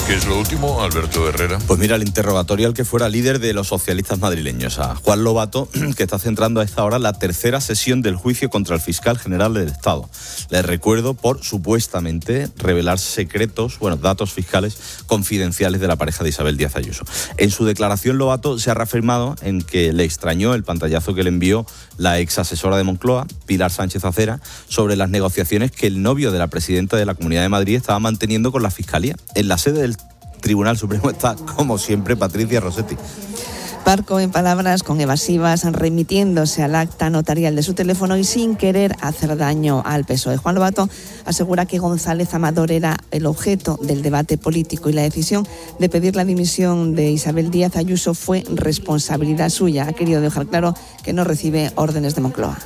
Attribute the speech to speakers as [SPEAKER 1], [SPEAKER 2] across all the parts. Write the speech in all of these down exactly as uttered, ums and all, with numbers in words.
[SPEAKER 1] ¿Qué es lo último, Alberto Herrera?
[SPEAKER 2] Pues mira, el interrogatorio al que fuera líder de los socialistas madrileños, a Juan Lobato, que está centrando a esta hora la tercera sesión del juicio contra el fiscal general del Estado. Les recuerdo por supuestamente revelar secretos, bueno, datos fiscales confidenciales de la pareja de Isabel Díaz Ayuso. En su declaración, Lobato se ha reafirmado en que le extrañó el pantallazo que le envió la ex asesora de Moncloa, Pilar Sánchez Acera, sobre las negociaciones que el novio de la presidenta de la Comunidad de Madrid estaba manteniendo con la Fiscalía. En la sede del Tribunal Supremo está, como siempre, Patricia Rossetti.
[SPEAKER 3] Parco en palabras con evasivas, remitiéndose al acta notarial de su teléfono y sin querer hacer daño al P S O E. Juan Lobato asegura que González Amador era el objeto del debate político y la decisión de pedir la dimisión de Isabel Díaz Ayuso fue responsabilidad suya. Ha querido dejar claro que no recibe órdenes de Moncloa.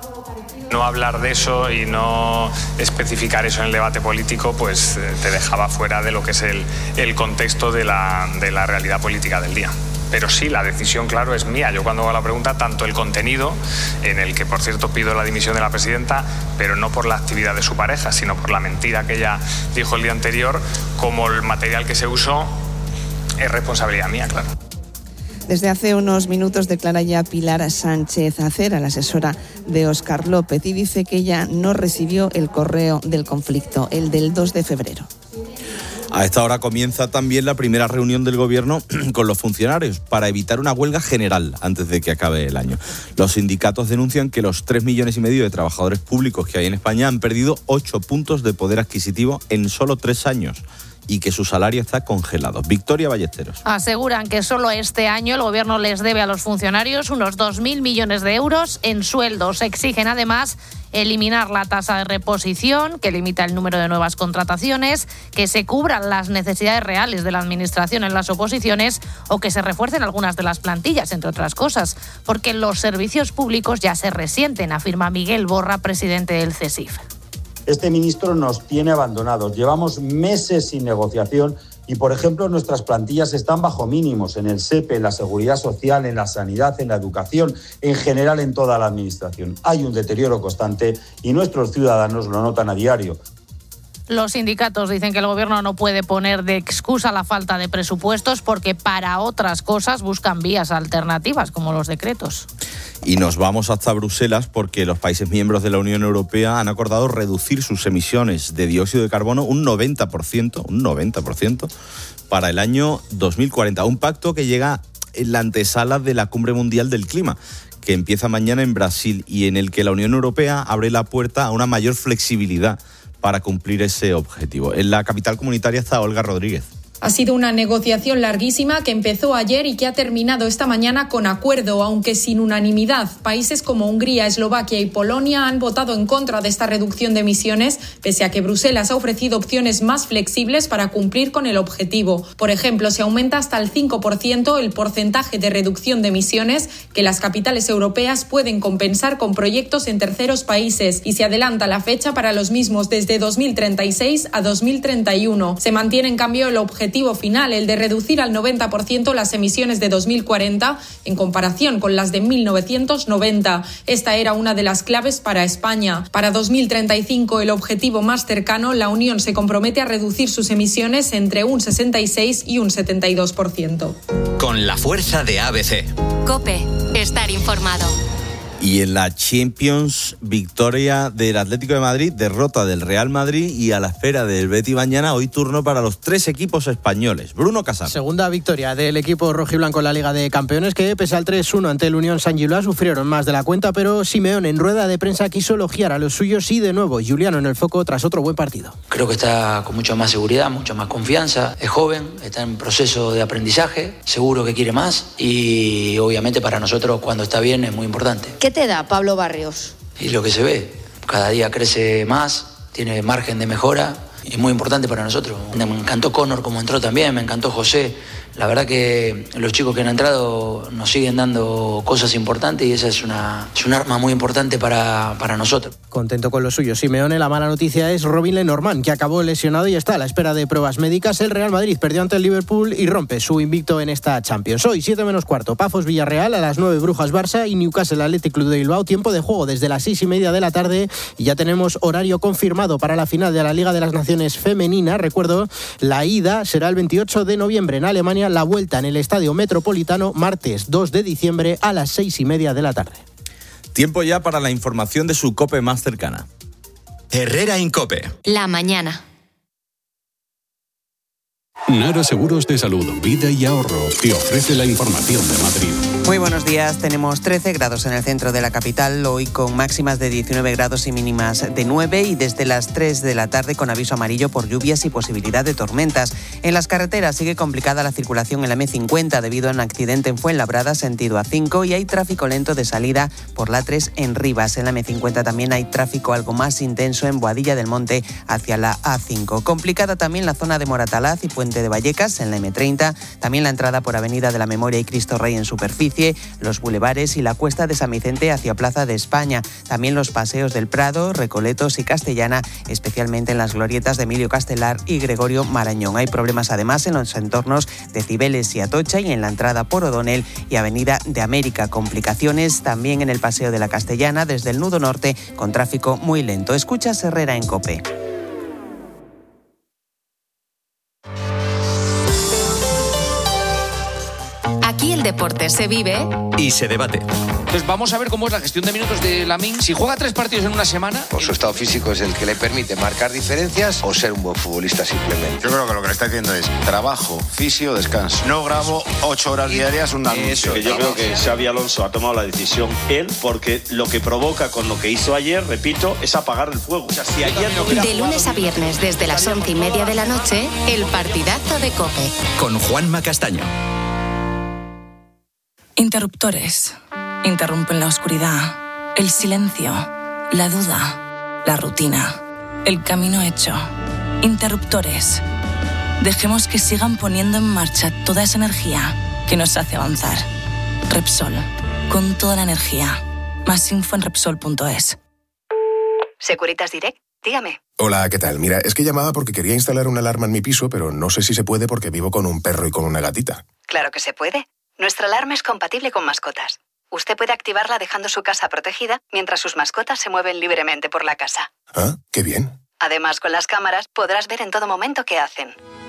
[SPEAKER 4] No hablar de eso y no especificar eso en el debate político, pues te dejaba fuera de lo que es el, el contexto de la, de la realidad política del día. Pero sí, la decisión, claro, es mía. Yo cuando hago la pregunta, tanto el contenido, en el que, por cierto, pido la dimisión de la presidenta, pero no por la actividad de su pareja, sino por la mentira que ella dijo el día anterior, como el material que se usó, es responsabilidad mía, claro.
[SPEAKER 3] Desde hace unos minutos declara ya Pilar Sánchez Acera, la asesora de Óscar López, y dice que ella no recibió el correo del conflicto, el del dos de febrero.
[SPEAKER 2] A esta hora comienza también la primera reunión del Gobierno con los funcionarios para evitar una huelga general antes de que acabe el año. Los sindicatos denuncian que los tres millones y medio de trabajadores públicos que hay en España han perdido ocho puntos de poder adquisitivo en solo tres años. Y que su salario está congelado. Victoria Ballesteros.
[SPEAKER 5] Aseguran que solo este año el Gobierno les debe a los funcionarios unos dos mil millones de euros en sueldos. Exigen además eliminar la tasa de reposición, que limita el número de nuevas contrataciones, que se cubran las necesidades reales de la Administración en las oposiciones o que se refuercen algunas de las plantillas, entre otras cosas, porque los servicios públicos ya se resienten, afirma Miguel Borra, presidente del C E S I F.
[SPEAKER 6] Este ministro nos tiene abandonados. Llevamos meses sin negociación y, por ejemplo, nuestras plantillas están bajo mínimos en el S E P E, en la Seguridad Social, en la Sanidad, en la Educación, en general en toda la Administración. Hay un deterioro constante y nuestros ciudadanos lo notan a diario.
[SPEAKER 5] Los sindicatos dicen que el Gobierno no puede poner de excusa la falta de presupuestos porque para otras cosas buscan vías alternativas, como los decretos.
[SPEAKER 2] Y nos vamos hasta Bruselas porque los países miembros de la Unión Europea han acordado reducir sus emisiones de dióxido de carbono un noventa por ciento, un noventa por ciento para el año dos mil cuarenta. Un pacto que llega en la antesala de la Cumbre Mundial del Clima, que empieza mañana en Brasil y en el que la Unión Europea abre la puerta a una mayor flexibilidad para cumplir ese objetivo. En la capital comunitaria está Olga Rodríguez.
[SPEAKER 7] Ha sido una negociación larguísima que empezó ayer y que ha terminado esta mañana con acuerdo, aunque sin unanimidad. Países como Hungría, Eslovaquia y Polonia han votado en contra de esta reducción de emisiones, pese a que Bruselas ha ofrecido opciones más flexibles para cumplir con el objetivo. Por ejemplo, se aumenta hasta el cinco por ciento el porcentaje de reducción de emisiones que las capitales europeas pueden compensar con proyectos en terceros países y se adelanta la fecha para los mismos desde dos mil treinta y seis a dos mil treinta y uno. Se mantiene en cambio el objetivo final, el de reducir al noventa por ciento las emisiones de dos mil cuarenta en comparación con las de mil novecientos noventa. Esta era una de las claves para España. Para dos mil treinta y cinco, el objetivo más cercano, la Unión se compromete a reducir sus emisiones entre un sesenta y seis y un setenta y dos por ciento.
[SPEAKER 8] Con la fuerza de A B C.
[SPEAKER 9] COPE. Estar informado.
[SPEAKER 2] Y en la Champions, victoria del Atlético de Madrid, derrota del Real Madrid y a la espera del Betis mañana, hoy turno para los tres equipos españoles. Bruno Casar.
[SPEAKER 10] Segunda victoria del equipo rojiblanco en la Liga de Campeones, que pese al tres uno ante el Unión Saint-Gilloise sufrieron más de la cuenta, pero Simeone en rueda de prensa quiso elogiar a los suyos y de nuevo Juliano en el foco tras otro buen partido.
[SPEAKER 11] Creo que está con mucha más seguridad, mucha más confianza, es joven, está en proceso de aprendizaje, seguro que quiere más y obviamente para nosotros cuando está bien es muy importante.
[SPEAKER 12] ¿Qué te da Pablo Barrios?
[SPEAKER 11] Y lo que se ve, cada día crece más, tiene margen de mejora y es muy importante para nosotros. Me encantó Conor como entró también, me encantó José, La verdad que los chicos que han entrado nos siguen dando cosas importantes y esa es una, es un arma muy importante para, para nosotros.
[SPEAKER 10] Contento con lo suyo Simeone. La mala noticia es Robin Lenormand, que acabó lesionado y está a la espera de pruebas médicas. El Real Madrid perdió ante el Liverpool y rompe su invicto en esta Champions. Hoy, siete menos cuarto, Pafos Villarreal, a las nueve Brujas Barça y Newcastle Athletic Club de Bilbao. Tiempo de juego desde las seis y media de la tarde y ya tenemos horario confirmado para la final de la Liga de las Naciones Femenina. Recuerdo, la ida será el veintiocho de noviembre en Alemania, la vuelta en el Estadio Metropolitano, martes dos de diciembre a las seis y media de la tarde.
[SPEAKER 2] Tiempo ya para la información de su COPE más cercana.
[SPEAKER 8] Herrera Incope.
[SPEAKER 9] La mañana.
[SPEAKER 13] Nara Seguros de Salud, Vida y Ahorro te ofrece la información de Madrid.
[SPEAKER 14] Muy buenos días. Tenemos trece grados en el centro de la capital, hoy con máximas de diecinueve grados y mínimas de nueve, y desde las tres de la tarde con aviso amarillo por lluvias y posibilidad de tormentas. En las carreteras sigue complicada la circulación en la eme cincuenta debido a un accidente en Fuenlabrada, sentido A cinco, y hay tráfico lento de salida por la tres en Rivas. En la eme cincuenta también hay tráfico algo más intenso en Boadilla del Monte hacia la A cinco. Complicada también la zona de Moratalaz y Puente de Vallecas en la eme treinta, también la entrada por Avenida de la Memoria y Cristo Rey en superficie, los bulevares y la cuesta de San Vicente hacia Plaza de España, también los paseos del Prado, Recoletos y Castellana, especialmente en las glorietas de Emilio Castelar y Gregorio Marañón. Hay problemas además en los entornos de Cibeles y Atocha y en la entrada por O'Donnell y Avenida de América. Complicaciones también en el Paseo de la Castellana desde el nudo norte con tráfico muy lento. Escuchas Herrera en COPE.
[SPEAKER 9] Aquí el deporte se vive
[SPEAKER 8] y se debate.
[SPEAKER 15] Entonces vamos a ver cómo es la gestión de minutos de Lamine. Si juega tres partidos en una semana...
[SPEAKER 16] Pues su estado físico es el que le permite marcar diferencias o ser un buen futbolista simplemente.
[SPEAKER 17] Yo creo que lo que le está diciendo es trabajo, fisio, descanso. No grabo ocho horas diarias un anuncio.
[SPEAKER 18] Eso, que yo creo que Xabi Alonso ha tomado la decisión él, porque lo que provoca con lo que hizo ayer, repito, es apagar el fuego. O sea, si ayer no hubiera
[SPEAKER 9] de lunes a viernes desde las once y media de la noche, el partidazo de COPE.
[SPEAKER 8] Con Juanma Castaño.
[SPEAKER 19] Interruptores. Interrumpen la oscuridad, el silencio, la duda, la rutina, el camino hecho. Interruptores. Dejemos que sigan poniendo en marcha toda esa energía que nos hace avanzar. Repsol. Con toda la energía. Más info en Repsol punto es.
[SPEAKER 20] Securitas Direct, dígame.
[SPEAKER 21] Hola, ¿qué tal? Mira, es que llamaba porque quería instalar una alarma en mi piso, pero no sé si se puede porque vivo con un perro y con una gatita.
[SPEAKER 20] Claro que se puede. Nuestra alarma es compatible con mascotas. Usted puede activarla dejando su casa protegida mientras sus mascotas se mueven libremente por la casa.
[SPEAKER 21] Ah, qué bien.
[SPEAKER 20] Además, con las cámaras podrás ver en todo momento qué hacen.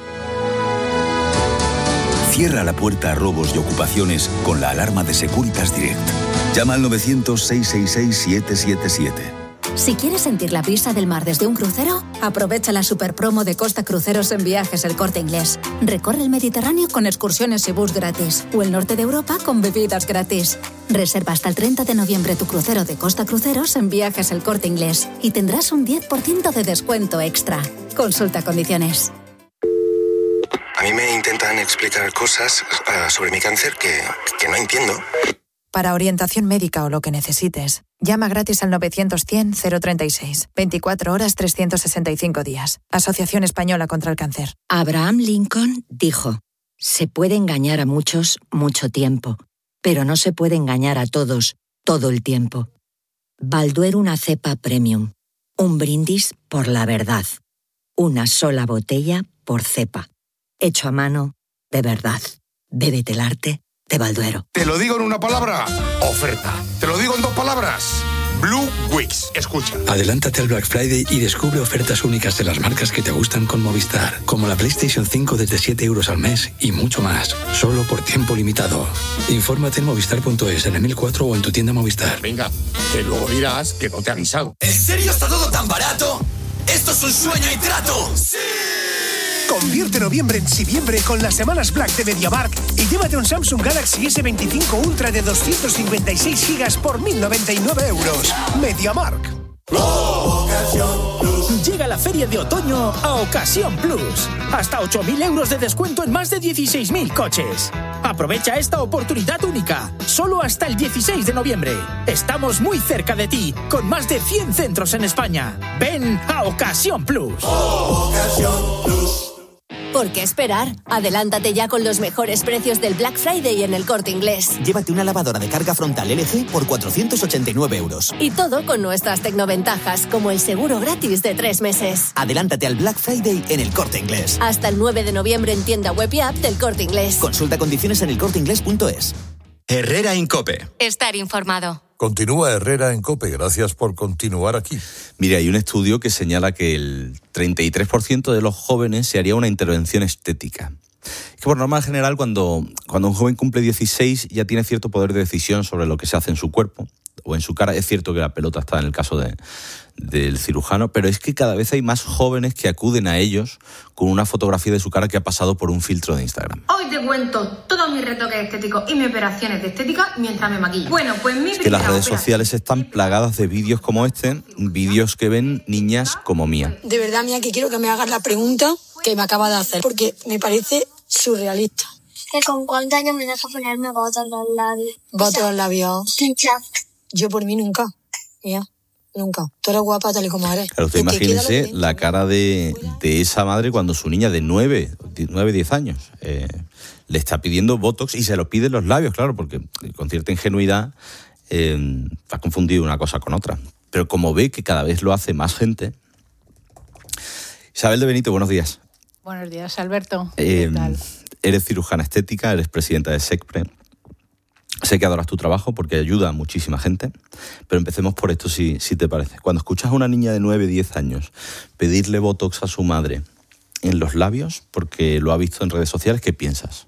[SPEAKER 22] Cierra la puerta a robos y ocupaciones con la alarma de Securitas Direct. Llama al novecientos, seiscientos sesenta y seis, siete siete siete.
[SPEAKER 23] Si quieres sentir la brisa del mar desde un crucero, aprovecha la super promo de Costa Cruceros en Viajes El Corte Inglés. Recorre el Mediterráneo con excursiones y bus gratis, o el norte de Europa con bebidas gratis. Reserva hasta el treinta de noviembre tu crucero de Costa Cruceros en Viajes El Corte Inglés y tendrás un diez por ciento de descuento extra. Consulta condiciones.
[SPEAKER 24] A mí me intentan explicar cosas uh, sobre mi cáncer que, que no entiendo.
[SPEAKER 25] Para orientación médica o lo que necesites, llama gratis al novecientos cien cero treinta y seis. veinticuatro horas, trescientos sesenta y cinco días. Asociación Española contra el Cáncer.
[SPEAKER 26] Abraham Lincoln dijo: se puede engañar a muchos mucho tiempo, pero no se puede engañar a todos todo el tiempo. Balduero una cepa premium. Un brindis por la verdad. Una sola botella por cepa. Hecho a mano, de verdad. Bébete el arte de Balduero.
[SPEAKER 27] Te lo digo en una palabra: oferta. Te lo digo en dos palabras: Blue Weeks. Escucha.
[SPEAKER 28] Adelántate al Black Friday y descubre ofertas únicas de las marcas que te gustan con Movistar, como la PlayStation cinco desde siete euros al mes y mucho más, solo por tiempo limitado. Infórmate en movistar punto es, en el mil cuatro o en tu tienda Movistar.
[SPEAKER 27] Venga, que luego dirás que no te he avisado.
[SPEAKER 29] ¿En serio está todo tan barato? ¡Esto es un sueño y trato! ¡Sí!
[SPEAKER 30] Convierte noviembre en siviembre con las semanas Black de MediaMarkt y llévate un Samsung Galaxy ese veinticinco Ultra de doscientos cincuenta y seis gigas por mil noventa y nueve euros. MediaMarkt.
[SPEAKER 31] Llega la feria de otoño a Ocasión Plus. Hasta ocho mil euros de descuento en más de dieciséis mil coches. Aprovecha esta oportunidad única, solo hasta el dieciséis de noviembre. Estamos muy cerca de ti, con más de cien centros en España. Ven a Ocasión Plus.
[SPEAKER 30] Ocasión Plus.
[SPEAKER 23] Por
[SPEAKER 1] ¿Por qué esperar? Adelántate ya con los mejores precios del Black Friday en El Corte Inglés.
[SPEAKER 2] Llévate una lavadora de carga frontal L G por cuatrocientos ochenta y nueve euros.
[SPEAKER 1] Y todo con nuestras tecnoventajas, como el seguro gratis de tres meses.
[SPEAKER 2] Adelántate al Black Friday en El Corte Inglés.
[SPEAKER 1] Hasta el nueve de noviembre en tienda web y app del Corte Inglés.
[SPEAKER 2] Consulta condiciones en el corte inglés punto es.
[SPEAKER 8] Herrera Incope.
[SPEAKER 9] Estar informado.
[SPEAKER 3] Continúa Herrera en COPE. Gracias por continuar aquí.
[SPEAKER 4] Mira, hay un estudio que señala que el treinta y tres por ciento de los jóvenes se haría una intervención estética. Es que por norma general, cuando, cuando un joven cumple dieciséis, ya tiene cierto poder de decisión sobre lo que se hace en su cuerpo o en su cara. Es cierto que la pelota está en el caso de, del cirujano, pero es que cada vez hay más jóvenes que acuden a ellos con una fotografía de su cara que ha pasado por un filtro de Instagram.
[SPEAKER 5] Hoy te cuento todos mis retoques estéticos y mis operaciones de estética mientras me maquillo. Bueno, pues mi
[SPEAKER 4] es que las redes sociales están plagadas de vídeos como este, vídeos que ven niñas como Mía.
[SPEAKER 6] De verdad, Mía, que quiero que me hagas la pregunta que me acaba de hacer, porque me parece surrealista.
[SPEAKER 7] ¿Que con cuántos años me deja ponerme botox en los labios?
[SPEAKER 6] ¿Botox en los labios?
[SPEAKER 7] Pincha.
[SPEAKER 6] Yo por mí nunca, Mía. Nunca. Tú eres guapa tal y como eres.
[SPEAKER 4] Claro, usted imagínese la cara de, de esa madre cuando su niña de nueve, diez años eh, le está pidiendo botox y se lo pide en los labios, claro, porque con cierta ingenuidad eh, ha confundido una cosa con otra. Pero como ve que cada vez lo hace más gente... Isabel de Benito, buenos días.
[SPEAKER 10] Buenos días, Alberto.
[SPEAKER 4] Eh,
[SPEAKER 10] ¿Qué tal?
[SPEAKER 4] Eres cirujana estética, eres presidenta de SECPRE. Sé que adoras tu trabajo porque ayuda a muchísima gente, pero empecemos por esto, si, si te parece. Cuando escuchas a una niña de nueve, diez años pedirle botox a su madre en los labios porque lo ha visto en redes sociales, ¿qué piensas?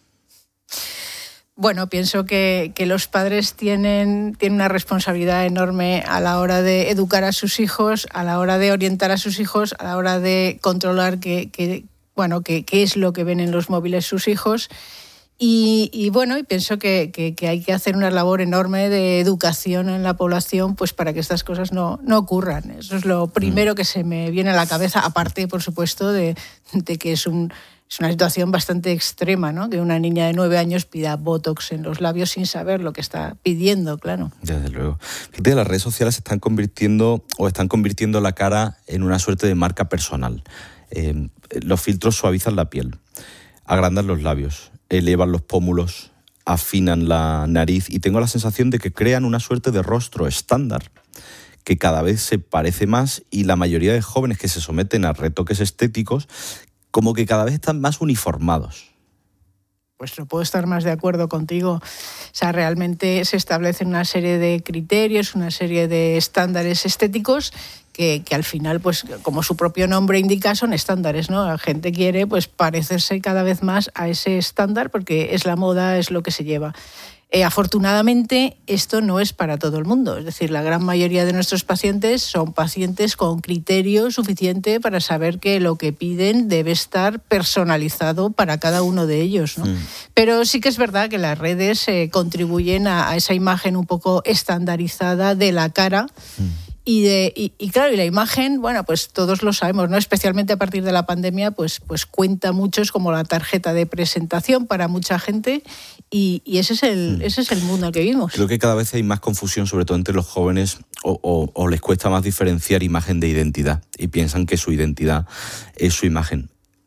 [SPEAKER 10] Bueno, pienso que, que los padres tienen, tienen una responsabilidad enorme a la hora de educar a sus hijos, a la hora de orientar a sus hijos, a la hora de controlar qué que, bueno, que, que es lo que ven en los móviles sus hijos. Y, y bueno, y pienso que, que, que hay que hacer una labor enorme de educación en la población pues para que estas cosas no, no ocurran. Eso es lo primero que se me viene a la cabeza, aparte, por supuesto, de, de que es, un, es una situación bastante extrema, ¿no? Que una niña de nueve años pida botox en los labios sin saber lo que está pidiendo, claro.
[SPEAKER 4] Desde luego. Fíjate, las redes sociales se están convirtiendo o están convirtiendo la cara en una suerte de marca personal. Eh, los filtros suavizan la piel, agrandan los labios, elevan los pómulos, afinan la nariz y tengo la sensación de que crean una suerte de rostro estándar que cada vez se parece más y la mayoría de jóvenes que se someten a retoques estéticos como que cada vez están más uniformados.
[SPEAKER 10] Pues no puedo estar más de acuerdo contigo. O sea, realmente se establecen una serie de criterios, una serie de estándares estéticos que, que al final, pues como su propio nombre indica, son estándares, ¿no? La gente quiere pues parecerse cada vez más a ese estándar porque es la moda, es lo que se lleva. Eh, afortunadamente, esto no es para todo el mundo. Es decir, la gran mayoría de nuestros pacientes son pacientes con criterio suficiente para saber que lo que piden debe estar personalizado para cada uno de ellos, ¿no? Mm. Pero sí que es verdad que las redes eh, contribuyen a, a esa imagen un poco estandarizada de la cara. Mm. Y, de, y, y claro, y la imagen, bueno, pues todos lo sabemos, ¿no? Especialmente a partir de la pandemia, pues, pues cuenta mucho, es como la tarjeta de presentación para mucha gente y, y ese es el, mm. ese es el mundo en el que vivimos.
[SPEAKER 4] Creo que cada vez hay más confusión, sobre todo entre los jóvenes, o, o, o les cuesta más diferenciar imagen de identidad y piensan que su identidad es su imagen.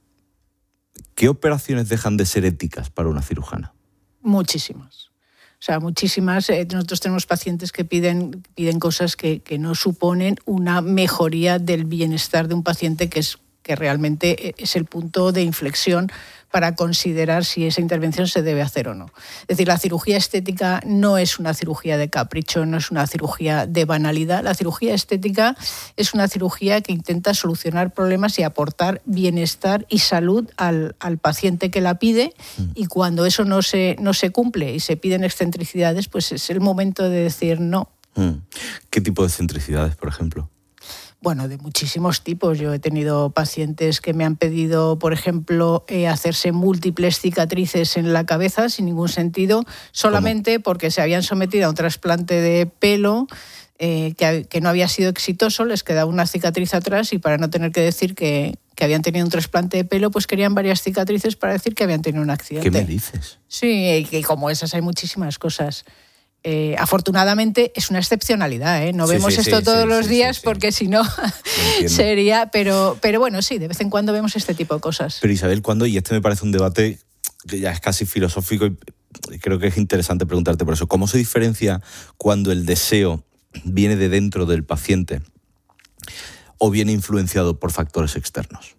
[SPEAKER 4] ¿Qué operaciones dejan de ser éticas para una cirujana?
[SPEAKER 10] Muchísimas. O sea, muchísimas. Eh, nosotros tenemos pacientes que piden, piden cosas que, que no suponen una mejoría del bienestar de un paciente, que es que realmente es el punto de inflexión para considerar si esa intervención se debe hacer o no. Es decir, la cirugía estética no es una cirugía de capricho, no es una cirugía de banalidad. La cirugía estética es una cirugía que intenta solucionar problemas y aportar bienestar y salud al, al paciente que la pide, y cuando eso no se, no se cumple y se piden excentricidades, pues es el momento de decir no.
[SPEAKER 4] ¿Qué tipo de excentricidades, por ejemplo?
[SPEAKER 10] Bueno, de muchísimos tipos. Yo he tenido pacientes que me han pedido, por ejemplo, eh, hacerse múltiples cicatrices en la cabeza sin ningún sentido, solamente ¿Cómo? Porque se habían sometido a un trasplante de pelo eh, que, que no había sido exitoso, les quedaba una cicatriz atrás y para no tener que decir que, que habían tenido un trasplante de pelo, pues querían varias cicatrices para decir que habían tenido un accidente.
[SPEAKER 4] ¿Qué me dices?
[SPEAKER 10] Sí, y como esas hay muchísimas cosas. eh, afortunadamente es una excepcionalidad, ¿eh? No sí, vemos sí, esto sí, todos sí, los sí, días sí, sí. porque si no sería... Pero, pero bueno, sí, de vez en cuando vemos este tipo de cosas.
[SPEAKER 4] Pero Isabel, ¿cuándo? Y este me parece un debate que ya es casi filosófico y creo que es interesante preguntarte por eso. ¿Cómo se diferencia cuando el deseo viene de dentro del paciente o viene influenciado por factores externos?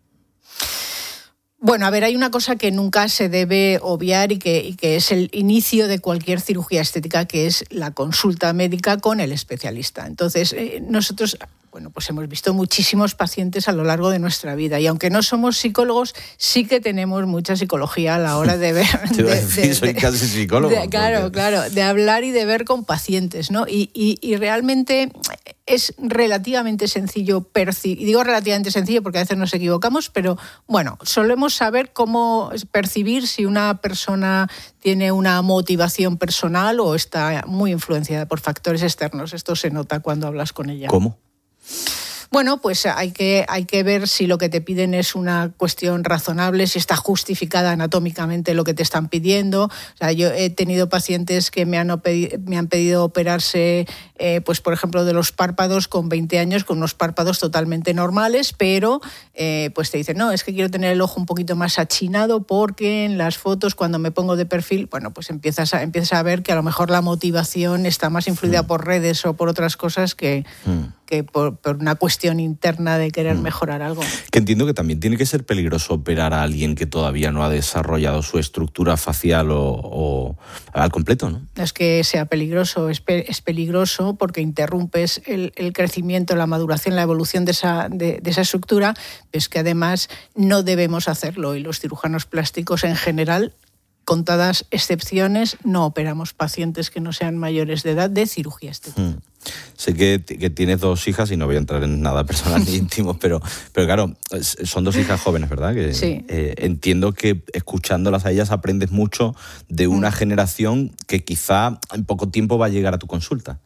[SPEAKER 10] Bueno, a ver, hay una cosa que nunca se debe obviar y que, y que es el inicio de cualquier cirugía estética, que es la consulta médica con el especialista. Entonces, eh, nosotros... Bueno, pues hemos visto muchísimos pacientes a lo largo de nuestra vida y aunque no somos psicólogos, sí que tenemos mucha psicología a la hora de ver...
[SPEAKER 4] Te iba a decir, de, soy de, casi psicólogo.
[SPEAKER 10] De, claro, porque... claro, de hablar y de ver con pacientes, ¿no? Y, y, y realmente es relativamente sencillo percibir, y digo relativamente sencillo porque a veces nos equivocamos, pero bueno, solemos saber cómo percibir si una persona tiene una motivación personal o está muy influenciada por factores externos. Esto se nota cuando hablas con ella.
[SPEAKER 4] ¿Cómo?
[SPEAKER 10] Bueno, pues hay que, hay que ver si lo que te piden es una cuestión razonable, si está justificada anatómicamente lo que te están pidiendo. O sea, yo he tenido pacientes que me han, me han pedido operarse, eh, pues por ejemplo, de los párpados con veinte años, con unos párpados totalmente normales, pero eh, pues te dicen, no, es que quiero tener el ojo un poquito más achinado porque en las fotos, cuando me pongo de perfil, bueno, pues empiezas a, empiezas a ver que a lo mejor la motivación está más influida mm. por redes o por otras cosas que... Mm. que por, por una cuestión interna de querer mm. mejorar algo.
[SPEAKER 4] Que entiendo que también tiene que ser peligroso operar a alguien que todavía no ha desarrollado su estructura facial o, o al completo, ¿no?
[SPEAKER 10] No es que sea peligroso, es, pe- es peligroso porque interrumpes el, el crecimiento, la maduración, la evolución de esa, de, de esa estructura, pero es que además no debemos hacerlo y los cirujanos plásticos en general, contadas excepciones, no operamos pacientes que no sean mayores de edad de cirugía estética. Mm.
[SPEAKER 4] Sé que, que tienes dos hijas y no voy a entrar en nada personal ni íntimo, pero, pero claro, son dos hijas jóvenes, ¿verdad? Que,
[SPEAKER 10] sí.
[SPEAKER 4] Eh, entiendo que escuchándolas a ellas aprendes mucho de una mm. generación que quizá en poco tiempo va a llegar a tu consulta.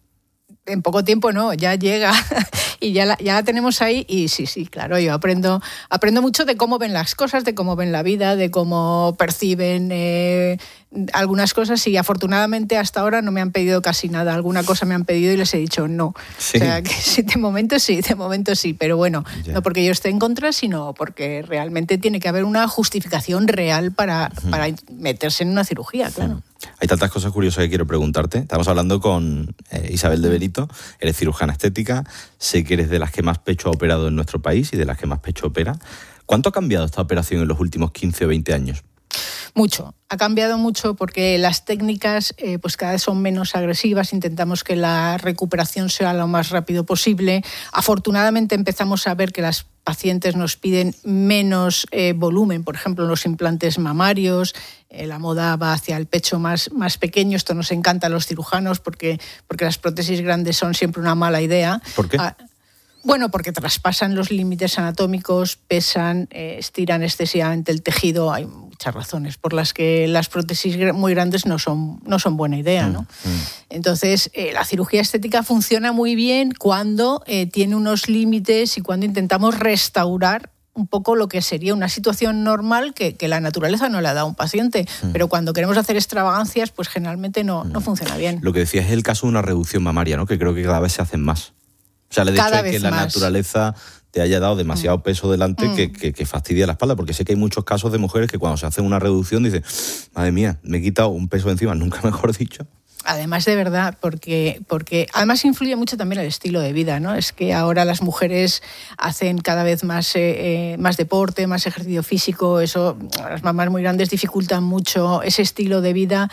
[SPEAKER 10] En poco tiempo no, ya llega y ya la, ya la tenemos ahí y sí, sí, claro, yo aprendo, aprendo mucho de cómo ven las cosas, de cómo ven la vida, de cómo perciben eh, algunas cosas y afortunadamente hasta ahora no me han pedido casi nada. Alguna cosa me han pedido y les he dicho no.
[SPEAKER 4] ¿Sí?
[SPEAKER 10] O sea, que sí, de momento sí, de momento sí, pero bueno, ya. No porque yo esté en contra, sino porque realmente tiene que haber una justificación real para, uh-huh. para meterse en una cirugía, claro. Uh-huh.
[SPEAKER 4] Hay tantas cosas curiosas que quiero preguntarte. Estamos hablando con eh, Isabel de Benito, eres cirujana estética, sé que eres de las que más pecho ha operado en nuestro país y de las que más pecho opera. ¿Cuánto ha cambiado esta operación en los últimos quince o veinte años?
[SPEAKER 10] Mucho, ha cambiado mucho porque las técnicas eh, pues cada vez son menos agresivas, intentamos que la recuperación sea lo más rápido posible. Afortunadamente empezamos a ver que las pacientes nos piden menos eh, volumen, por ejemplo, los implantes mamarios, eh, la moda va hacia el pecho más, más pequeño, esto nos encanta a los cirujanos porque, porque las prótesis grandes son siempre una mala idea.
[SPEAKER 4] ¿Por qué?
[SPEAKER 10] Ah, Bueno, porque traspasan los límites anatómicos, pesan, eh, estiran excesivamente el tejido. Hay muchas razones por las que las prótesis muy grandes no son, no son buena idea, ¿no? Mm, mm. Entonces, eh, la cirugía estética funciona muy bien cuando eh, tiene unos límites y cuando intentamos restaurar un poco lo que sería una situación normal que, que la naturaleza no le ha dado a un paciente. Mm. Pero cuando queremos hacer extravagancias, pues generalmente no, mm. no funciona bien.
[SPEAKER 4] Lo que decías es el caso de una reducción mamaria, ¿no? Que creo que cada vez se hacen más. O sea, el hecho de que la más. naturaleza te haya dado demasiado mm. peso delante mm. que, que, que fastidia la espalda, porque sé que hay muchos casos de mujeres que cuando se hacen una reducción dicen, madre mía, me he quitado un peso de encima, nunca mejor dicho.
[SPEAKER 10] Además, de verdad, porque, porque además influye mucho también el estilo de vida, ¿no? Es que ahora las mujeres hacen cada vez más, eh, más deporte, más ejercicio físico, eso, las mamás muy grandes dificultan mucho ese estilo de vida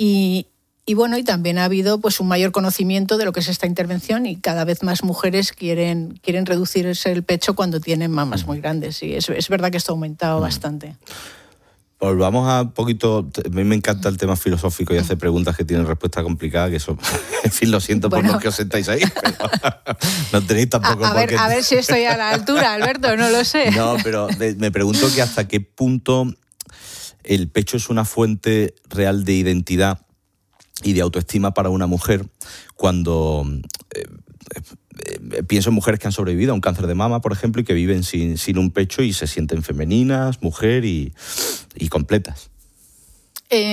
[SPEAKER 10] y Y bueno, y también ha habido pues un mayor conocimiento de lo que es esta intervención y cada vez más mujeres quieren, quieren reducirse el pecho cuando tienen mamas muy grandes. Y es, es verdad que esto ha aumentado mm. bastante.
[SPEAKER 4] Volvamos a un poquito. A mí me encanta el tema filosófico y hacer preguntas que tienen respuesta complicada, que eso, en fin, lo siento bueno. por los que os sentáis ahí, pero no tenéis tampoco...
[SPEAKER 10] A, a, ver, a ver si estoy a la altura, Alberto, no lo sé.
[SPEAKER 4] No, pero de, me pregunto que hasta qué punto el pecho es una fuente real de identidad y de autoestima para una mujer cuando eh, eh, pienso en mujeres que han sobrevivido a un cáncer de mama, por ejemplo, y que viven sin, sin un pecho y se sienten femeninas, mujer y, y completas.
[SPEAKER 10] Eh,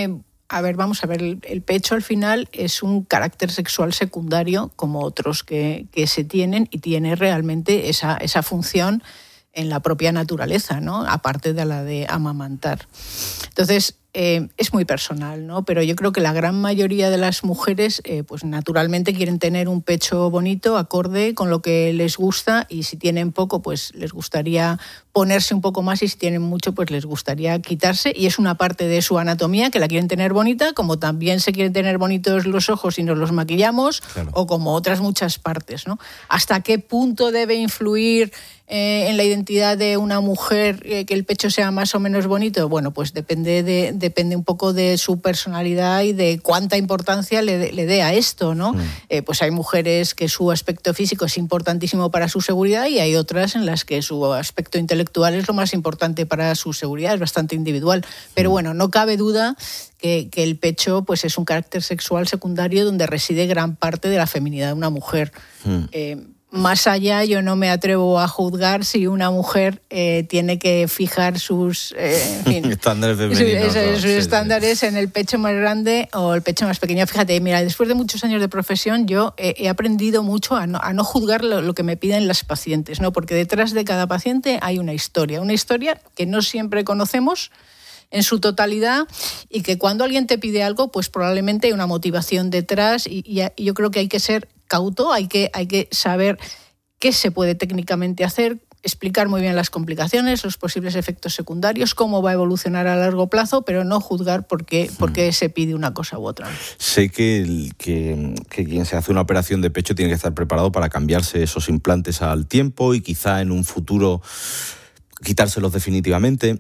[SPEAKER 10] A ver, vamos a ver, el, el pecho al final es un carácter sexual secundario como otros que, que se tienen y tiene realmente esa, esa función en la propia naturaleza, ¿no? Aparte de la de amamantar. Entonces, eh, es muy personal, ¿no? Pero yo creo que la gran mayoría de las mujeres, eh, pues naturalmente quieren tener un pecho bonito, acorde con lo que les gusta, y si tienen poco, pues les gustaría ponerse un poco más, y si tienen mucho, pues les gustaría quitarse, y es una parte de su anatomía que la quieren tener bonita, como también se quieren tener bonitos los ojos y nos los maquillamos, claro. O como otras muchas partes, ¿no? ¿Hasta qué punto debe influir eh, en la identidad de una mujer eh, que el pecho sea más o menos bonito? Bueno, pues depende de, depende un poco de su personalidad y de cuánta importancia le, le dé a esto, ¿no? Mm. Eh, pues hay mujeres que su aspecto físico es importantísimo para su seguridad, y hay otras en las que su aspecto intelectual es lo más importante para su seguridad, es bastante individual. Pero bueno, no cabe duda que, que el pecho pues es un carácter sexual secundario donde reside gran parte de la feminidad de una mujer. Mm. Eh, Más allá, yo no me atrevo a juzgar si una mujer eh, tiene que fijar sus, eh, en fin,
[SPEAKER 4] estándares femeninos,
[SPEAKER 10] sus, sus
[SPEAKER 4] sí,
[SPEAKER 10] estándares
[SPEAKER 4] sí.
[SPEAKER 10] en el pecho más grande o el pecho más pequeño. Fíjate, mira, después de muchos años de profesión, yo eh, he aprendido mucho a no, a no juzgar lo, lo que me piden las pacientes, ¿no? Porque detrás de cada paciente hay una historia, una historia que no siempre conocemos en su totalidad, y que cuando alguien te pide algo, pues probablemente hay una motivación detrás, y, y, y yo creo que hay que ser cauto, hay que, hay que saber qué se puede técnicamente hacer, explicar muy bien las complicaciones, los posibles efectos secundarios, cómo va a evolucionar a largo plazo, pero no juzgar por qué, por qué se pide una cosa u otra.
[SPEAKER 4] Sé que, el, que, que quien se hace una operación de pecho tiene que estar preparado para cambiarse esos implantes al tiempo y quizá en un futuro quitárselos definitivamente.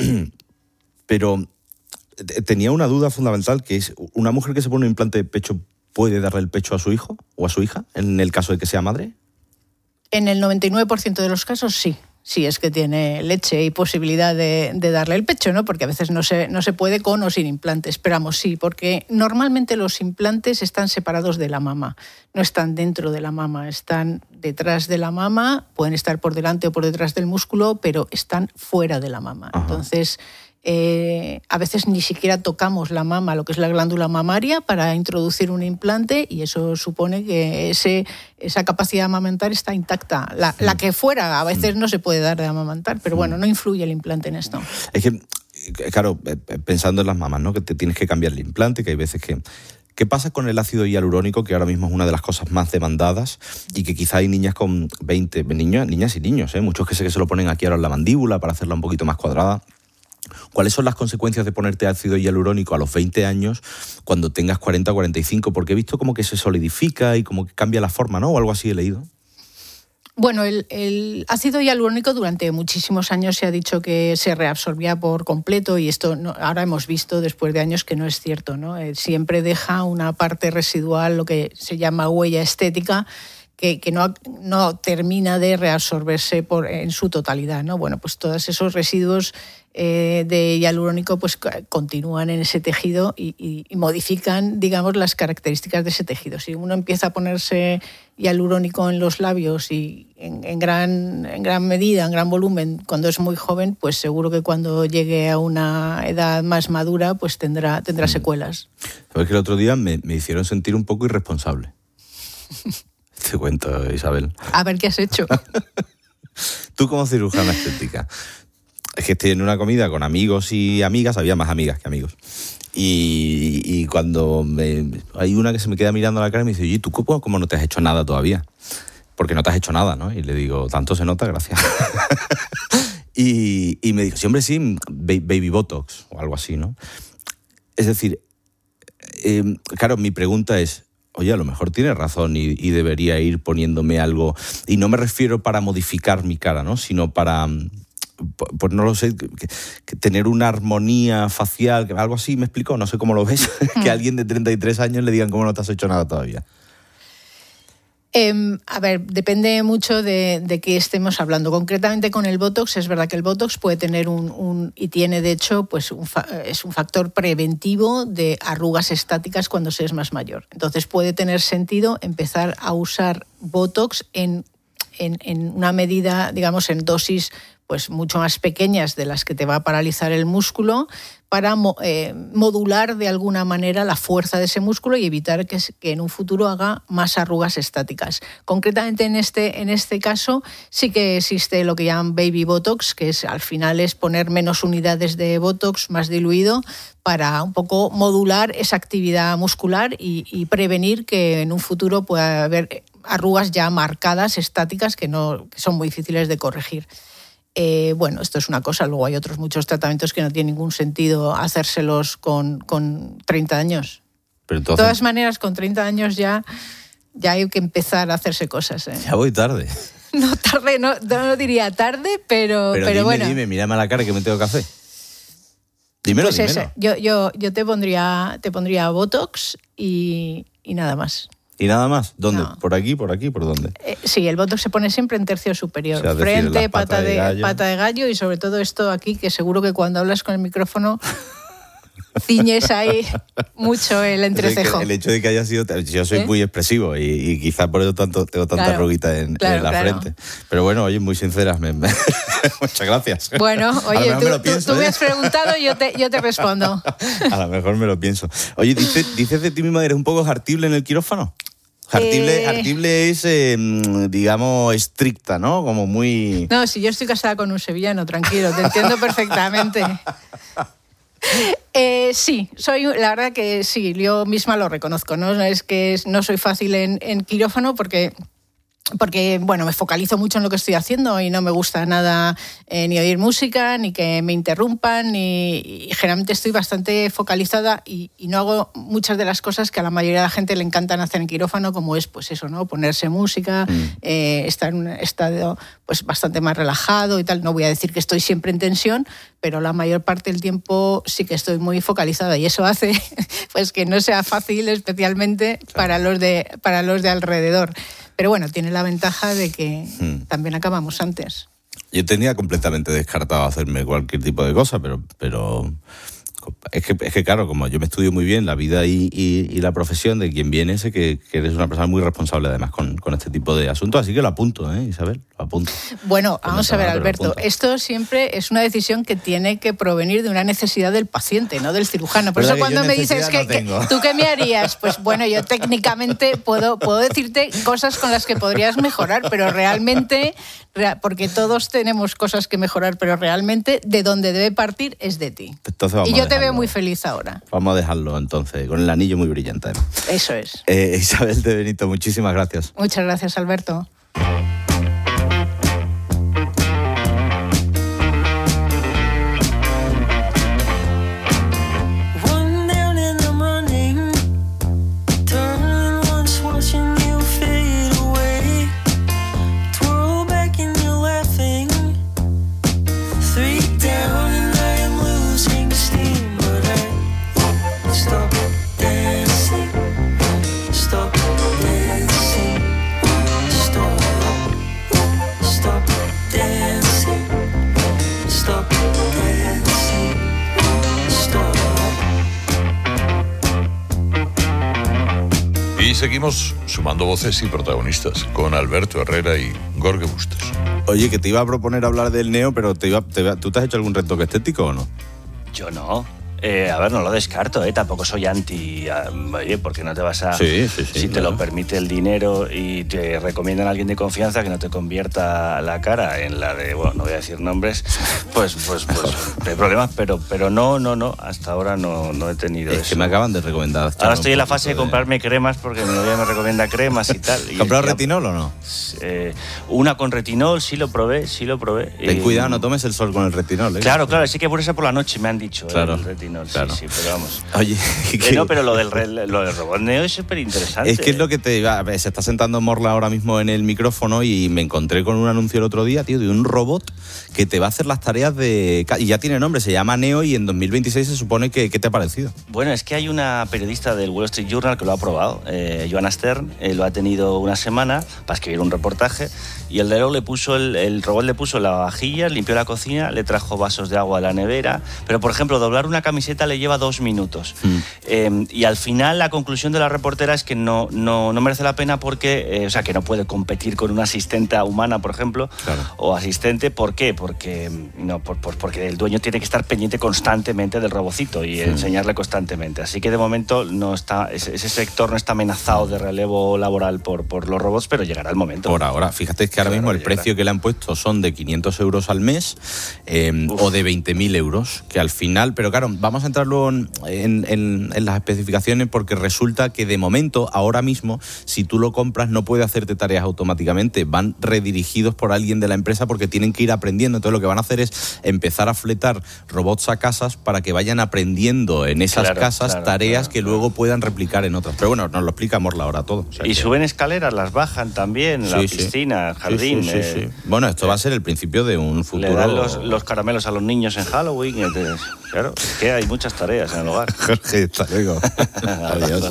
[SPEAKER 4] Pero tenía una duda fundamental, que es, ¿una mujer que se pone un implante de pecho puede darle el pecho a su hijo o a su hija en el caso de que sea madre?
[SPEAKER 10] En el noventa y nueve por ciento de los casos sí, sí es que tiene leche y posibilidad de, de darle el pecho, ¿no? Porque a veces no se, no se puede con o sin implantes. Esperamos, sí, porque normalmente los implantes están separados de la mama, no están dentro de la mama, están detrás de la mama, pueden estar por delante o por detrás del músculo, pero están fuera de la mama. Ajá. Entonces, Eh, a veces ni siquiera tocamos la mama, lo que es la glándula mamaria, para introducir un implante, y eso supone que ese, esa capacidad de amamantar está intacta. La, sí. la que fuera, a veces no se puede dar de amamantar, pero bueno, no influye el implante en esto.
[SPEAKER 4] Es que, claro, pensando en las mamas, ¿no? Que te tienes que cambiar el implante, que hay veces que... ¿Qué pasa con el ácido hialurónico, que ahora mismo es una de las cosas más demandadas, y que quizá hay niñas con veinte, niñas, niñas y niños, ¿eh? Muchos que sé que se lo ponen aquí ahora en la mandíbula para hacerla un poquito más cuadrada? ¿Cuáles son las consecuencias de ponerte ácido hialurónico a los veinte años cuando tengas cuarenta o cuarenta y cinco? Porque he visto como que se solidifica y como que cambia la forma, ¿no? O algo así he leído.
[SPEAKER 10] Bueno, el, el ácido hialurónico durante muchísimos años se ha dicho que se reabsorbía por completo, y esto no, ahora hemos visto después de años que no es cierto, ¿no? Eh, siempre deja una parte residual, lo que se llama huella estética, que, que no, no termina de reabsorberse por, en su totalidad, ¿no? Bueno, pues todos esos residuos eh, de hialurónico pues continúan en ese tejido y, y, y modifican, digamos, las características de ese tejido. Si uno empieza a ponerse hialurónico en los labios y en, en, gran, en gran medida, en gran volumen, cuando es muy joven, pues seguro que cuando llegue a una edad más madura, pues tendrá, tendrá secuelas.
[SPEAKER 4] Sabes que el otro día me, me hicieron sentir un poco irresponsable. Te cuento, Isabel.
[SPEAKER 10] A ver, ¿qué has hecho?
[SPEAKER 4] Tú como cirujana estética. Es que estoy en una comida con amigos y amigas, había más amigas que amigos. Y, y cuando me, hay una que se me queda mirando la cara y me dice, oye, ¿tú cómo, cómo no te has hecho nada todavía? Porque no te has hecho nada, ¿no? Y le digo, tanto se nota, gracias. y, y me dijo, sí, hombre, sí, baby botox o algo así, ¿no? Es decir, eh, claro, mi pregunta es, oye, a lo mejor tiene razón y, y debería ir poniéndome algo. Y no me refiero para modificar mi cara, ¿no? Sino para, pues no lo sé, que, que tener una armonía facial, que algo así, ¿me explico? No sé cómo lo ves. Mm. Que a alguien de treinta y tres años le digan cómo no te has hecho nada todavía.
[SPEAKER 10] Eh, a ver, depende mucho de, de qué estemos hablando. Concretamente con el Botox, es verdad que el Botox puede tener un, un y tiene de hecho, pues un fa, es un factor preventivo de arrugas estáticas cuando se es más mayor. Entonces puede tener sentido empezar a usar Botox en, en, en una medida, digamos, en dosis pues mucho más pequeñas de las que te va a paralizar el músculo, para eh, modular de alguna manera la fuerza de ese músculo y evitar que, que en un futuro haga más arrugas estáticas. Concretamente en este, en este caso sí que existe lo que llaman baby botox, que es al final es poner menos unidades de botox, más diluido, para un poco modular esa actividad muscular y, y prevenir que en un futuro pueda haber arrugas ya marcadas, estáticas, que, no, que son muy difíciles de corregir. Eh, bueno, esto es una cosa, luego hay otros muchos tratamientos que no tiene ningún sentido hacérselos con, con treinta años.
[SPEAKER 4] Pero entonces...
[SPEAKER 10] De todas maneras, con treinta años ya, ya hay que empezar a hacerse cosas. ¿eh?
[SPEAKER 4] Ya voy tarde.
[SPEAKER 10] No tarde, no, no diría tarde, pero,
[SPEAKER 4] pero,
[SPEAKER 10] pero
[SPEAKER 4] dime,
[SPEAKER 10] bueno.
[SPEAKER 4] Dime, mírame a la cara que me tengo café. Dímelo,
[SPEAKER 10] pues
[SPEAKER 4] dímelo.
[SPEAKER 10] Eso, yo, yo, yo te pondría, te pondría Botox y, y nada más.
[SPEAKER 4] ¿Y nada más? ¿Dónde?
[SPEAKER 10] No.
[SPEAKER 4] ¿Por aquí? ¿Por aquí? ¿Por dónde?
[SPEAKER 10] Eh, sí, el botox se pone siempre en tercio superior.
[SPEAKER 4] O sea,
[SPEAKER 10] frente,
[SPEAKER 4] decir,
[SPEAKER 10] pata, de,
[SPEAKER 4] de
[SPEAKER 10] pata de gallo y sobre todo esto aquí, que seguro que cuando hablas con el micrófono ciñes ahí mucho el entrecejo.
[SPEAKER 4] El hecho de que haya sido... Yo soy ¿Eh? muy expresivo y, y quizás por eso tanto, tengo tanta
[SPEAKER 10] claro,
[SPEAKER 4] arruguita en,
[SPEAKER 10] claro,
[SPEAKER 4] en la
[SPEAKER 10] claro.
[SPEAKER 4] frente. Pero bueno, oye, muy sinceras. Me, me... Muchas gracias.
[SPEAKER 10] Bueno, oye, tú,
[SPEAKER 4] me
[SPEAKER 10] tú,
[SPEAKER 4] pienso,
[SPEAKER 10] tú
[SPEAKER 4] ¿eh?
[SPEAKER 10] me has preguntado y yo te, yo te respondo.
[SPEAKER 4] A lo mejor me lo pienso. Oye, dices, dices de ti misma que eres un poco jartible en el quirófano. Jartible,
[SPEAKER 10] Eh...
[SPEAKER 4] jartible es, eh, digamos, estricta, ¿no? Como muy...
[SPEAKER 10] No, si yo estoy casada con un sevillano, tranquilo, te entiendo perfectamente. Eh, sí, soy, la verdad que sí, yo misma lo reconozco, ¿no? Es que no soy fácil en, en quirófano porque... Porque, bueno, me focalizo mucho en lo que estoy haciendo y no me gusta nada eh, ni oír música, ni que me interrumpan, ni, y generalmente estoy bastante focalizada y, y no hago muchas de las cosas que a la mayoría de la gente le encantan hacer en quirófano, como es, pues eso, ¿no? Ponerse música, mm. eh, estar en un estado pues bastante más relajado y tal. No voy a decir que estoy siempre en tensión, pero la mayor parte del tiempo sí que estoy muy focalizada y eso hace pues que no sea fácil, especialmente claro. para los de, para los de alrededor. Pero bueno, tiene la ventaja de que hmm. también acabamos antes.
[SPEAKER 4] Yo tenía completamente descartado hacerme cualquier tipo de cosa, pero, pero es que, es que claro, como yo me estudio muy bien la vida y, y, y la profesión de quien viene, sé que, que eres una persona muy responsable además con, con este tipo de asuntos, así que lo apunto, ¿eh, Isabel? Lo apunto.
[SPEAKER 10] Bueno,
[SPEAKER 4] Pues
[SPEAKER 10] vamos
[SPEAKER 4] no
[SPEAKER 10] a ver,
[SPEAKER 4] nada,
[SPEAKER 10] Alberto, esto siempre es una decisión que tiene que provenir de una necesidad del paciente, no del cirujano. Por eso cuando me dices que, no que ¿tú qué me harías? Pues bueno, yo técnicamente puedo, puedo decirte cosas con las que podrías mejorar, pero realmente, porque todos tenemos cosas que mejorar, pero realmente de donde debe partir es de ti.
[SPEAKER 4] Entonces vamos
[SPEAKER 10] y yo
[SPEAKER 4] a
[SPEAKER 10] te veo muy feliz ahora.
[SPEAKER 4] Vamos a dejarlo entonces, con el anillo muy brillante.
[SPEAKER 10] Eso es.
[SPEAKER 4] Eh, Isabel de Benito, muchísimas gracias.
[SPEAKER 10] Muchas gracias, Alberto.
[SPEAKER 3] Y seguimos sumando voces y protagonistas con Alberto Herrera y Jorge Bustos.
[SPEAKER 4] Oye, que te iba a proponer hablar del neo, pero te iba, te iba, ¿tú te has hecho algún retoque estético o no?
[SPEAKER 11] Yo no. Eh, a ver, no lo descarto, ¿eh? Tampoco soy anti... Uh, oye, porque no te vas a...
[SPEAKER 4] Sí, sí, sí.
[SPEAKER 11] Si
[SPEAKER 4] claro.
[SPEAKER 11] te lo permite el dinero y te recomiendan a alguien de confianza que no te convierta la cara en la de... Bueno, no voy a decir nombres, pues pues pues no hay problemas, pero, pero no, no, no. Hasta ahora no, no he tenido
[SPEAKER 4] es
[SPEAKER 11] eso.
[SPEAKER 4] que me acaban de recomendar.
[SPEAKER 11] Ahora estoy en la fase de, de comprarme cremas porque mi novia me recomienda cremas y tal.
[SPEAKER 4] ¿Comprado retinol o no?
[SPEAKER 11] Eh, una con retinol, sí lo probé, sí lo probé.
[SPEAKER 4] Ten
[SPEAKER 11] y...
[SPEAKER 4] cuidado, no tomes el sol con el retinol, ¿eh?
[SPEAKER 11] Claro, claro, sí que por eso por la noche me han dicho
[SPEAKER 4] claro,
[SPEAKER 11] el retinol,
[SPEAKER 4] claro.
[SPEAKER 11] sí, sí, pero vamos.
[SPEAKER 4] Oye,
[SPEAKER 11] eh, no, pero lo del, lo del robot Neo es súper interesante.
[SPEAKER 4] Es que es lo que te iba... Se está sentando Morla ahora mismo en el micrófono y me encontré con un anuncio el otro día, tío, de un robot que te va a hacer las tareas de... Y ya tiene nombre, se llama Neo y en dos mil veintiséis se supone que... ¿Qué te ha parecido?
[SPEAKER 11] Bueno, es que hay una periodista del Wall Street Journal que lo ha probado, eh, Joanna Stern, eh, lo ha tenido una semana para escribir un reportaje y el, le puso el, el robot le puso la vajilla, limpió la cocina, le trajo vasos de agua a la nevera, pero por ejemplo, doblar una camiseta camiseta le lleva dos minutos. Mm. Eh, y al final la conclusión de la reportera es que no, no, no merece la pena porque, eh, o sea, que no puede competir con una asistenta humana, por ejemplo, claro. o asistente. ¿Por qué? Porque, no, por, por, porque el dueño tiene que estar pendiente constantemente del robocito y mm. enseñarle constantemente. Así que de momento no está, ese, ese sector no está amenazado de relevo laboral por, por los robots, pero llegará el momento.
[SPEAKER 4] Por ahora, fíjate que ahora claro, mismo el llegará. precio que le han puesto son de quinientos euros al mes eh, o de veinte mil euros, que al final, pero claro, vamos a entrar luego en, en, en las especificaciones porque resulta que de momento, ahora mismo, si tú lo compras no puede hacerte tareas automáticamente, van redirigidos por alguien de la empresa porque tienen que ir aprendiendo. Entonces lo que van a hacer es empezar a fletar robots a casas para que vayan aprendiendo en esas claro, casas claro, tareas claro, que claro. luego puedan replicar en otras. Pero bueno, nos lo explica Morla ahora todo. O sea
[SPEAKER 11] y
[SPEAKER 4] que...
[SPEAKER 11] suben escaleras, las bajan también, sí, la piscina,
[SPEAKER 4] sí.
[SPEAKER 11] jardín.
[SPEAKER 4] Sí, sí, sí, eh... sí. Bueno, esto va a ser el principio de un futuro...
[SPEAKER 11] Le dan los, los caramelos a los niños en Halloween. Entonces, claro, es que hay muchas tareas en el hogar.
[SPEAKER 4] Jorge, hasta luego. Adiós.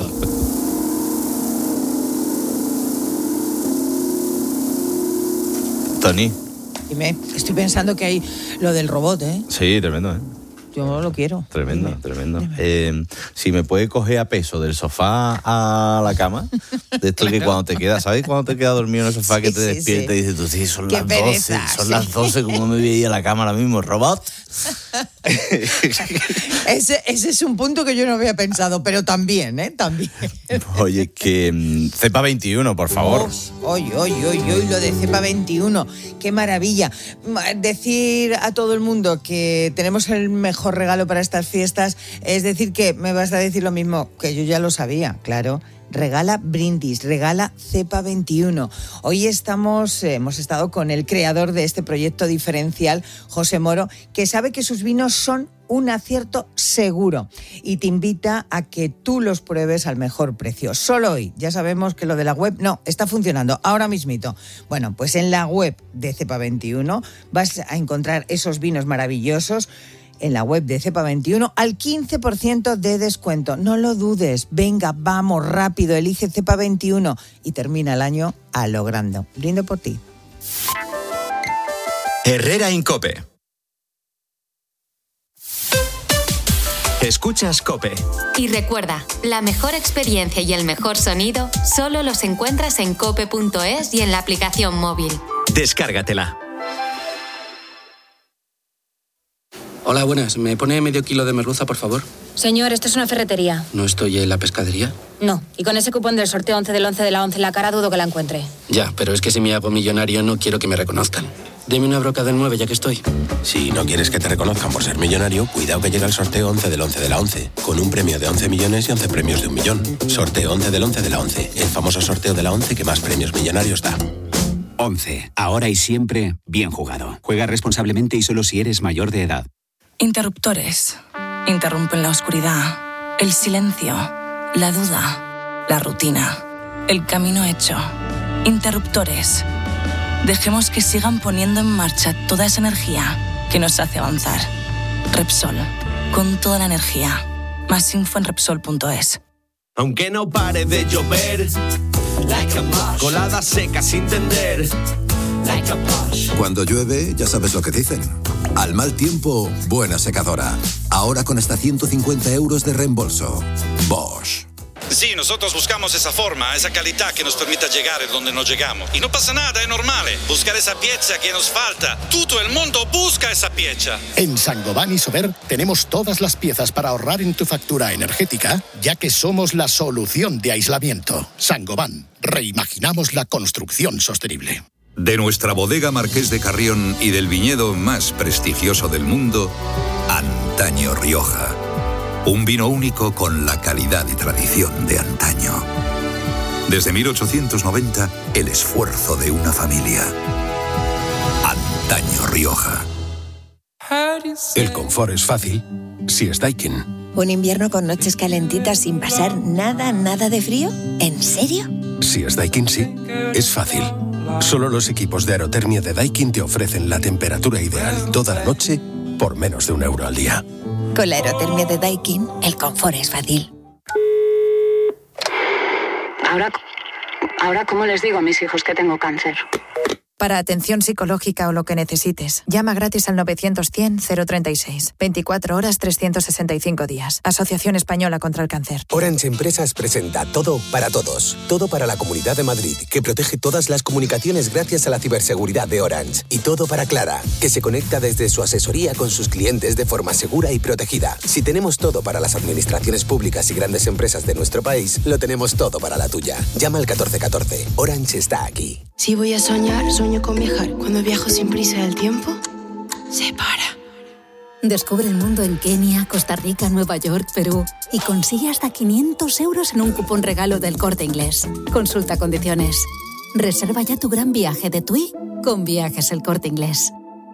[SPEAKER 4] Tony.
[SPEAKER 12] Dime, estoy pensando que hay lo del robot, ¿eh?
[SPEAKER 4] Sí, tremendo, ¿eh?
[SPEAKER 12] Yo lo quiero.
[SPEAKER 4] Tremendo,
[SPEAKER 12] Dime.
[SPEAKER 4] tremendo. Eh, si me puede coger a peso del sofá a la cama, de esto claro. que cuando te quedas, ¿sabes? Cuando te quedas dormido en el sofá sí, que te sí, despierta sí. y dices tú, sí, son Qué las pereza, doce, son sí. las doce, como me voy a ir a la cama ahora mismo, robot.
[SPEAKER 12] ese, ese es un punto que yo no había pensado, pero también, ¿eh? También.
[SPEAKER 4] Oye, que um, Cepa veintiuno, por favor.
[SPEAKER 12] Oye, oye, oye, oye, lo de Cepa veintiuno, qué maravilla. Decir a todo el mundo que tenemos el mejor regalo para estas fiestas, es decir que me vas a decir lo mismo, que yo ya lo sabía, claro. Regala Brindis, regala Cepa veintiuno. Hoy estamos, eh, hemos estado con el creador de este proyecto diferencial, José Moro, que sabe que sus vinos son un acierto seguro y te invita a que tú los pruebes al mejor precio. Solo hoy, ya sabemos que lo de la web no está funcionando, ahora mismito. Bueno, pues en la web de Cepa veintiuno vas a encontrar esos vinos maravillosos. En la web de Cepa veintiuno al quince por ciento de descuento. No lo dudes. Venga, vamos, rápido. Elige Cepa veintiuno y termina el año a lo grande. Brindo por ti.
[SPEAKER 8] Herrera Incope. Escuchas COPE.
[SPEAKER 9] Y recuerda, la mejor experiencia y el mejor sonido solo los encuentras en cope punto es y en la aplicación móvil.
[SPEAKER 8] Descárgatela.
[SPEAKER 13] Hola, buenas. ¿Me pone medio kilo de merluza, por favor?
[SPEAKER 14] Señor, esto es una ferretería.
[SPEAKER 13] ¿No estoy en la pescadería?
[SPEAKER 14] No. Y con ese cupón del sorteo once del once de la once en la cara dudo que la encuentre.
[SPEAKER 13] Ya, pero es que si me hago millonario no quiero que me reconozcan. Deme una broca del nueve ya que estoy.
[SPEAKER 24] Si no quieres que te reconozcan por ser millonario, cuidado que llega el sorteo once del once de la once, con un premio de once millones y once premios de un millón. Sorteo once del once de la once, el famoso sorteo de la once que más premios millonarios da.
[SPEAKER 15] once. Ahora y siempre, bien jugado. Juega responsablemente y solo si eres mayor de edad.
[SPEAKER 16] Interruptores. Interrumpen la oscuridad, el silencio, la duda, la rutina, el camino hecho. Interruptores. Dejemos que sigan poniendo en marcha toda esa energía que nos hace avanzar. Repsol. Con toda la energía. Más info en Repsol punto es.
[SPEAKER 17] Aunque no pare de llover, like colada seca sin tender.
[SPEAKER 18] Cuando llueve, ya sabes lo que dicen. Al mal tiempo, buena secadora. Ahora con hasta ciento cincuenta euros de reembolso. Bosch.
[SPEAKER 19] Sí, nosotros buscamos esa forma, esa calidad que nos permita llegar a donde no llegamos. Y no pasa nada, es normal. Buscar esa pieza que nos falta. Todo el mundo busca esa pieza.
[SPEAKER 20] En Saint-Gobain y Sober tenemos todas las piezas para ahorrar en tu factura energética, ya que somos la solución de aislamiento. Saint-Gobain, reimaginamos la construcción sostenible.
[SPEAKER 21] De nuestra bodega Marqués de Carrión y del viñedo más prestigioso del mundo, Antaño Rioja. Un vino único con la calidad y tradición de antaño. Desde mil ochocientos noventa, el esfuerzo de una familia. Antaño Rioja.
[SPEAKER 27] El confort es fácil si es Daikin.
[SPEAKER 21] ¿Un invierno con noches calentitas sin pasar nada, nada de frío? ¿En serio?
[SPEAKER 27] Si es Daikin, sí. Es fácil. Solo los equipos de aerotermia de Daikin te ofrecen la temperatura ideal toda la noche por menos de un euro al día.
[SPEAKER 21] Con la aerotermia de Daikin, el confort es fácil.
[SPEAKER 22] Ahora, ahora, ¿cómo les digo a mis hijos que tengo cáncer?
[SPEAKER 1] Para atención psicológica o lo que necesites, llama gratis al novecientos cien cero treinta y seis. veinticuatro horas, trescientos sesenta y cinco días. Asociación Española contra el Cáncer.
[SPEAKER 2] Orange Empresas presenta Todo para Todos. Todo para la Comunidad de Madrid, que protege todas las comunicaciones gracias a la ciberseguridad de Orange. Y todo para Clara, que se conecta desde su asesoría con sus clientes de forma segura y protegida. Si tenemos todo para las administraciones públicas y grandes empresas de nuestro país, lo tenemos todo para la tuya. Llama al catorce catorce. Orange está aquí.
[SPEAKER 5] Si voy a soñar, sueño con viajar. Cuando viajo sin prisa, el tiempo se para.
[SPEAKER 22] Descubre el mundo en Kenia, Costa Rica, Nueva York, Perú y consigue hasta quinientos euros en un cupón regalo del Corte Inglés. Consulta condiciones. Reserva ya tu gran viaje de TUI con Viajes El Corte Inglés.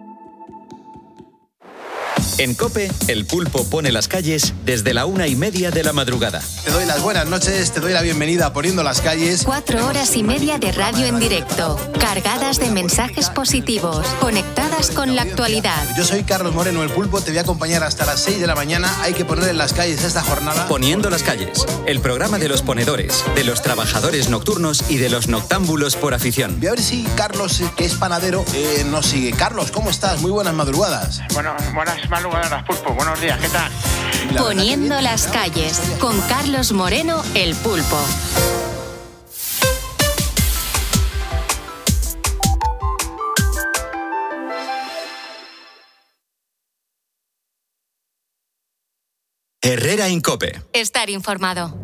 [SPEAKER 8] En COPE, el pulpo pone las calles desde la una y media de la madrugada.
[SPEAKER 23] Te doy las buenas noches, te doy la bienvenida a Poniendo las Calles.
[SPEAKER 9] Cuatro horas y media de radio en directo, cargadas de mensajes positivos, conectadas con la actualidad.
[SPEAKER 23] Yo soy Carlos Moreno, el pulpo, te voy a acompañar hasta las seis de la mañana. Hay que poner en las calles esta jornada.
[SPEAKER 8] Poniendo las calles, el programa de los ponedores, de los trabajadores nocturnos y de los noctámbulos por afición.
[SPEAKER 23] Voy a ver si Carlos, que es panadero, eh, nos sigue. Carlos, ¿cómo estás? Muy buenas madrugadas.
[SPEAKER 25] Bueno, buenas madrugadas, pulpo. Buenos días, ¿qué tal?
[SPEAKER 9] Poniendo las calles, con Carlos Moreno, el pulpo.
[SPEAKER 8] Herrera Incope.
[SPEAKER 9] Estar informado.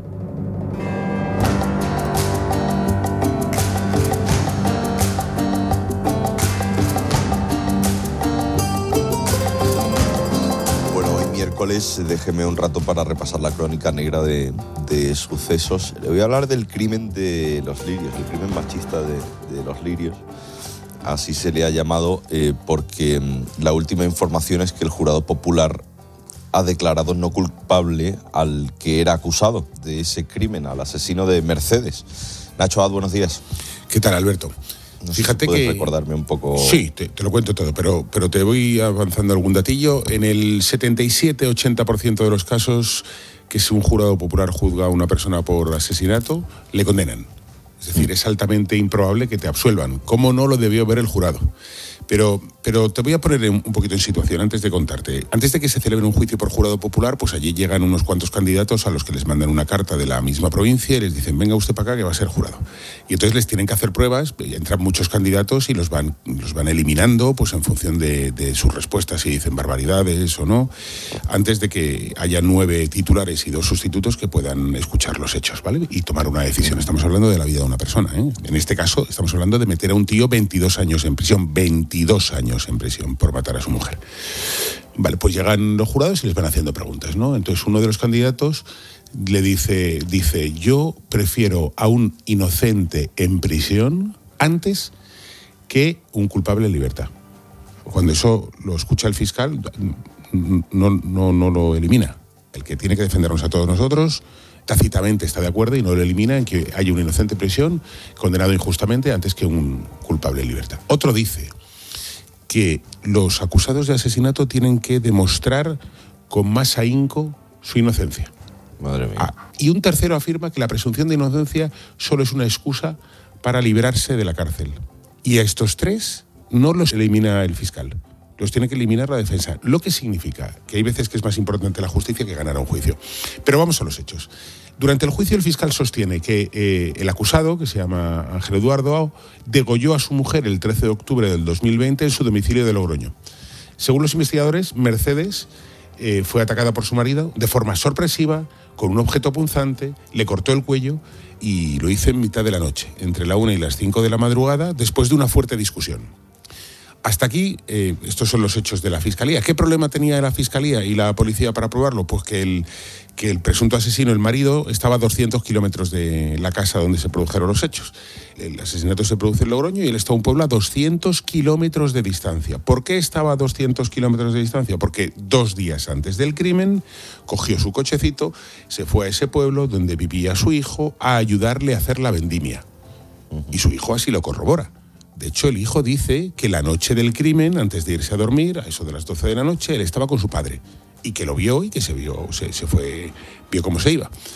[SPEAKER 4] Miércoles, déjeme un rato para repasar la crónica negra de, de sucesos. Le voy a hablar del crimen de los lirios, el crimen machista de, de los lirios. Así se le ha llamado eh, porque mm, la última información es que el jurado popular ha declarado no culpable al que era acusado de ese crimen, al asesino de Mercedes. Nacho Abad, buenos días.
[SPEAKER 26] ¿Qué tal, Alberto?
[SPEAKER 4] No
[SPEAKER 26] Fíjate
[SPEAKER 4] sé si puedes
[SPEAKER 26] que
[SPEAKER 4] recordarme un poco.
[SPEAKER 26] Sí, te, te lo cuento todo, pero, pero te voy avanzando algún datillo. En el setenta y siete a ochenta por ciento de los casos que si un jurado popular juzga a una persona por asesinato, le condenan. Es decir, es altamente improbable que te absuelvan. ¿Cómo no lo debió ver el jurado? Pero, pero te voy a poner un poquito en situación antes de contarte. Antes de que se celebre un juicio por jurado popular, pues allí llegan unos cuantos candidatos a los que les mandan una carta de la misma provincia y les dicen, venga usted para acá que va a ser jurado. Y entonces les tienen que hacer pruebas, entran muchos candidatos y los van, los van eliminando pues en función de, de sus respuestas, si dicen barbaridades o no, antes de que haya nueve titulares y dos sustitutos que puedan escuchar los hechos, ¿vale? Y tomar una decisión. Estamos hablando de la vida de una persona, ¿eh? En este caso estamos hablando de meter a un tío veintidós años en prisión, veintidós años en prisión por matar a su mujer. Vale, pues llegan los jurados y les van haciendo preguntas, ¿no? Entonces uno de los candidatos le dice, dice, yo prefiero a un inocente en prisión antes que un culpable en libertad. Cuando eso lo escucha el fiscal, no, no, no lo elimina. El que tiene que defendernos a todos nosotros tácitamente está de acuerdo y no lo elimina en que haya un inocente en prisión condenado injustamente antes que un culpable en libertad. Otro dice que los acusados de asesinato tienen que demostrar con más ahínco su inocencia.
[SPEAKER 4] Madre mía.
[SPEAKER 26] Ah, y un tercero afirma que la presunción de inocencia solo es una excusa para librarse de la cárcel. Y a estos tres no los elimina el fiscal, los tiene que eliminar la defensa. Lo que significa que hay veces que es más importante la justicia que ganar un juicio. Pero vamos a los hechos. Durante el juicio el fiscal sostiene que eh, el acusado, que se llama Ángel Eduardo Ao, degolló a su mujer el trece de octubre del dos mil veinte en su domicilio de Logroño. Según los investigadores, Mercedes eh, fue atacada por su marido de forma sorpresiva, con un objeto punzante, le cortó el cuello y lo hizo en mitad de la noche, entre la una y las cinco de la madrugada, después de una fuerte discusión. Hasta aquí, eh, estos son los hechos de la Fiscalía. ¿Qué problema tenía la Fiscalía y la policía para probarlo? Pues que el, que el presunto asesino, el marido, estaba a doscientos kilómetros de la casa donde se produjeron los hechos. El asesinato se produce en Logroño y él está a un pueblo a doscientos kilómetros de distancia. ¿Por qué estaba a doscientos kilómetros de distancia? Porque dos días antes del crimen cogió su cochecito, se fue a ese pueblo donde vivía su hijo a ayudarle a hacer la vendimia. Y su hijo así lo corrobora. De hecho, el hijo dice que la noche del crimen, antes de irse a dormir, a eso de las doce de la noche, él estaba con su padre y que lo vio y que se vio, se, se fue, vio cómo se iba.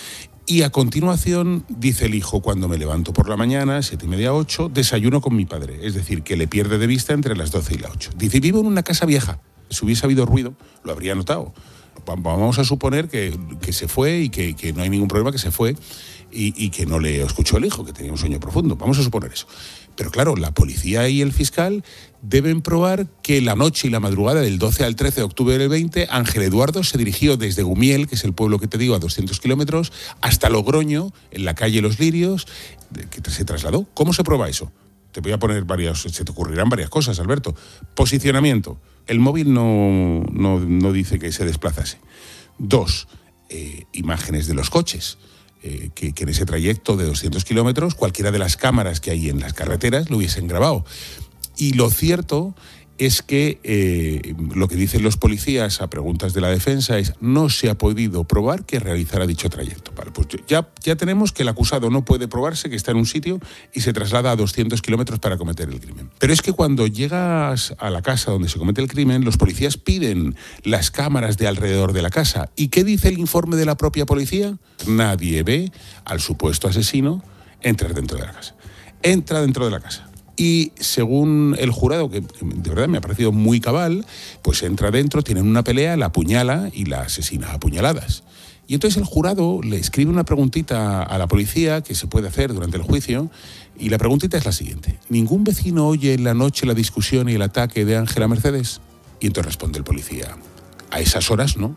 [SPEAKER 26] Y a continuación, dice el hijo, cuando me levanto por la mañana, siete y media, ocho, desayuno con mi padre. Es decir, que le pierde de vista entre las doce y las ocho. Dice, vivo en una casa vieja. Si hubiese habido ruido, lo habría notado. Vamos a suponer que, que se fue y que, que no hay ningún problema, que se fue y, y que no le escuchó el hijo, que tenía un sueño profundo. Vamos a suponer eso. Pero claro, la policía y el fiscal deben probar que la noche y la madrugada del doce al trece de octubre del veinte, Ángel Eduardo se dirigió desde Gumiel, que es el pueblo que te digo, a doscientos kilómetros, hasta Logroño, en la calle Los Lirios, que se trasladó. ¿Cómo se prueba eso? Te voy a poner varias, se te ocurrirán varias cosas, Alberto. Posicionamiento. El móvil no, no, no dice que se desplazase. Dos, eh, imágenes de los coches. Eh, que, que en ese trayecto de doscientos kilómetros cualquiera de las cámaras que hay en las carreteras lo hubiesen grabado. Y lo cierto es que eh, lo que dicen los policías a preguntas de la defensa es no se ha podido probar que realizara dicho trayecto. Vale, pues ya, ya tenemos que el acusado no puede probarse que está en un sitio y se traslada a doscientos kilómetros para cometer el crimen. Pero es que cuando llegas a la casa donde se comete el crimen, los policías piden las cámaras de alrededor de la casa. ¿Y qué dice el informe de la propia policía? Nadie ve al supuesto asesino entrar dentro de la casa. Entra dentro de la casa. Y según el jurado, que de verdad me ha parecido muy cabal, pues entra dentro, tienen una pelea, la apuñala y la asesina a puñaladas. Y entonces el jurado le escribe una preguntita a la policía que se puede hacer durante el juicio, y la preguntita es la siguiente. ¿Ningún vecino oye en la noche la discusión y el ataque de Ángela Mercedes? Y entonces responde el policía, a esas horas no.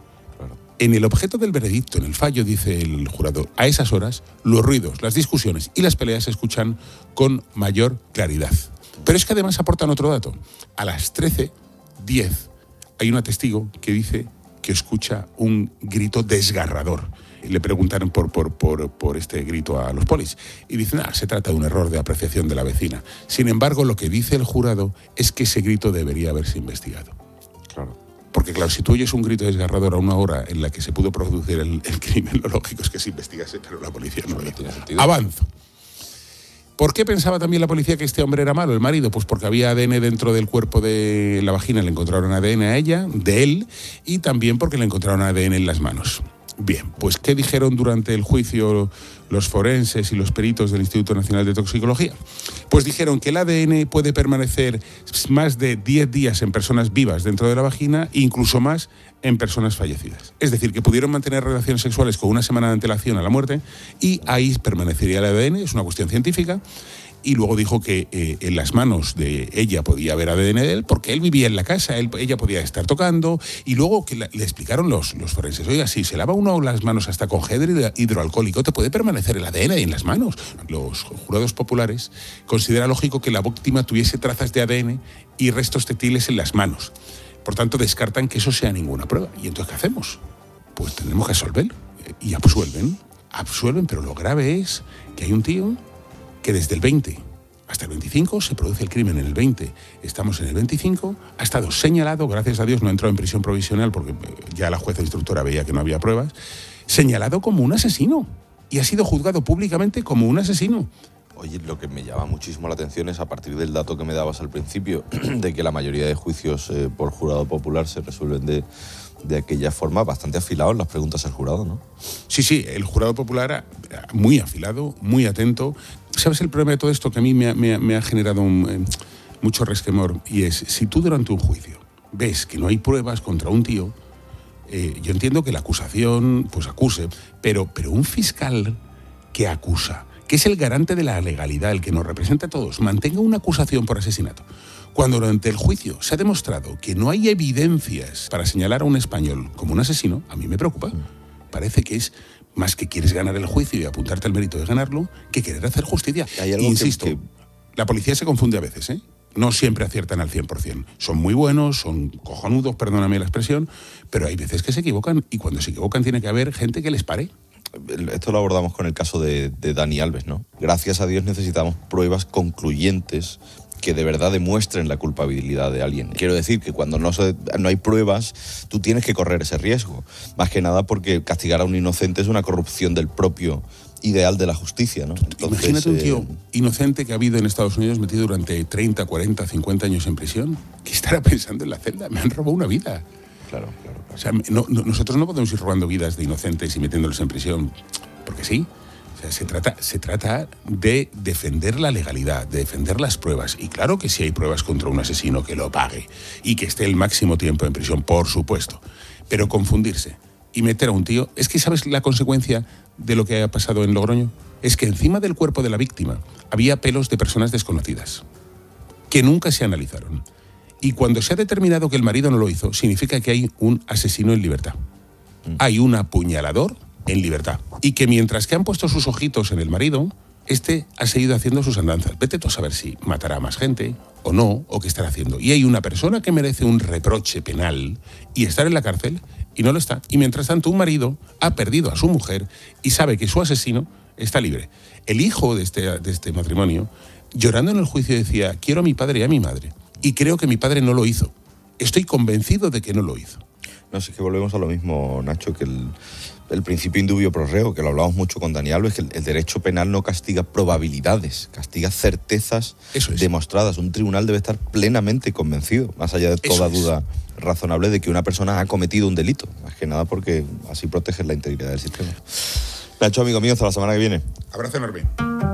[SPEAKER 26] En el objeto del veredicto, en el fallo, dice el jurado, a esas horas los ruidos, las discusiones y las peleas se escuchan con mayor claridad. Pero es que además aportan otro dato. A las trece diez hay una testigo que dice que escucha un grito desgarrador. Le preguntaron por, por, por, por este grito a los polis y dicen, ah, se trata de un error de apreciación de la vecina. Sin embargo, lo que dice el jurado es que ese grito debería haberse investigado.
[SPEAKER 4] Claro.
[SPEAKER 26] Porque claro, si tú oyes un grito desgarrador a una hora en la que se pudo producir el, el crimen, lo lógico es que se investigase, pero la policía no lo hizo. Avanzo. ¿Por qué pensaba también la policía que este hombre era malo, el marido? Pues porque había A D N dentro del cuerpo de la vagina, le encontraron A D N a ella, de él, y también porque le encontraron A D N en las manos. Bien, pues ¿qué dijeron durante el juicio los forenses y los peritos del Instituto Nacional de Toxicología? Pues dijeron que el A D N puede permanecer más de diez días en personas vivas dentro de la vagina e incluso más en personas fallecidas. Es decir, que pudieron mantener relaciones sexuales con una semana de antelación a la muerte y ahí permanecería el A D N, es una cuestión científica. Y luego dijo que eh, en las manos de ella podía haber A D N de él porque él vivía en la casa, él, ella podía estar tocando. Y luego que la, le explicaron los, los forenses, oiga, si se lava uno las manos hasta con gel hidroalcohólico, te puede permanecer el A D N en las manos. Los jurados populares consideran lógico que la víctima tuviese trazas de A D N y restos textiles en las manos. Por tanto, descartan que eso sea ninguna prueba. ¿Y entonces qué hacemos? Pues tenemos que absolverlo. Y absuelven, absuelven, pero lo grave es que hay un tío que desde el veinte hasta el veinticinco se produce el crimen en el veinte, estamos en el veinticinco, ha estado señalado, gracias a Dios no ha entrado en prisión provisional porque ya la jueza instructora veía que no había pruebas, señalado como un asesino y ha sido juzgado públicamente como un asesino.
[SPEAKER 4] Oye, lo que me llama muchísimo la atención es a partir del dato que me dabas al principio, de que la mayoría de juicios eh, por jurado popular se resuelven de, de aquella forma, bastante afilados las preguntas al jurado, ¿no?
[SPEAKER 26] Sí, sí, el jurado popular muy afilado, muy atento. ¿Sabes el problema de todo esto que a mí me ha, me ha, me ha generado un, eh, mucho resquemor? Y es, si tú durante un juicio ves que no hay pruebas contra un tío, eh, yo entiendo que la acusación pues acuse, pero, pero un fiscal que acusa, que es el garante de la legalidad, el que nos representa a todos, mantenga una acusación por asesinato, cuando durante el juicio se ha demostrado que no hay evidencias para señalar a un español como un asesino, a mí me preocupa. Parece que es más que quieres ganar el juicio y apuntarte al mérito de ganarlo, que querer hacer justicia.
[SPEAKER 4] Hay algo
[SPEAKER 26] Insisto,
[SPEAKER 4] que, que...
[SPEAKER 26] la policía se confunde a veces, ¿eh? No siempre aciertan al cien por ciento. Son muy buenos, son cojonudos, perdóname la expresión, pero hay veces que se equivocan y cuando se equivocan tiene que haber gente que les pare.
[SPEAKER 4] Esto lo abordamos con el caso de, de Dani Alves, ¿no? Gracias a Dios necesitamos pruebas concluyentes que de verdad demuestren la culpabilidad de alguien. Quiero decir que cuando no, se, no hay pruebas, tú tienes que correr ese riesgo. Más que nada porque castigar a un inocente es una corrupción del propio ideal de la justicia, ¿no? Entonces,
[SPEAKER 26] imagínate un tío
[SPEAKER 4] eh...
[SPEAKER 26] inocente que ha habido en Estados Unidos metido durante treinta, cuarenta, cincuenta años en prisión, que estará pensando en la celda, me han robado una vida.
[SPEAKER 4] Claro, claro. claro.
[SPEAKER 26] O sea, no, no, nosotros no podemos ir robando vidas de inocentes y metiéndolos en prisión. porque sí. O sea, se trata, se trata de defender la legalidad, de defender las pruebas. Y claro que si hay pruebas contra un asesino, que lo pague y que esté el máximo tiempo en prisión, por supuesto. Pero confundirse y meter a un tío... Es que, ¿sabes la consecuencia de lo que ha pasado en Logroño? Es que encima del cuerpo de la víctima había pelos de personas desconocidas, que nunca se analizaron. Y cuando se ha determinado que el marido no lo hizo, significa que hay un asesino en libertad. Hay un apuñalador en libertad. Y que mientras que han puesto sus ojitos en el marido, este ha seguido haciendo sus andanzas. Vete tú a saber si matará a más gente o no, o qué estará haciendo. Y hay una persona que merece un reproche penal y estar en la cárcel, y no lo está. Y mientras tanto, un marido ha perdido a su mujer y sabe que su asesino está libre. El hijo de este, de este matrimonio, llorando en el juicio, decía: quiero a mi padre y a mi madre. Y creo que mi padre no lo hizo. Estoy convencido de que no lo hizo.
[SPEAKER 4] No sé, que volvemos a lo mismo, Nacho, que el, el principio indubio pro reo, que lo hablamos mucho con Daniel, es que el, el derecho penal no castiga probabilidades, castiga certezas
[SPEAKER 26] Eso es.
[SPEAKER 4] demostradas. Un tribunal debe estar plenamente convencido, más allá de toda
[SPEAKER 26] Eso es.
[SPEAKER 4] duda razonable, de que una persona ha cometido un delito. Más que nada porque así proteges la integridad del sistema. Nacho, amigo mío, hasta la semana que viene.
[SPEAKER 26] Abrazo enorme.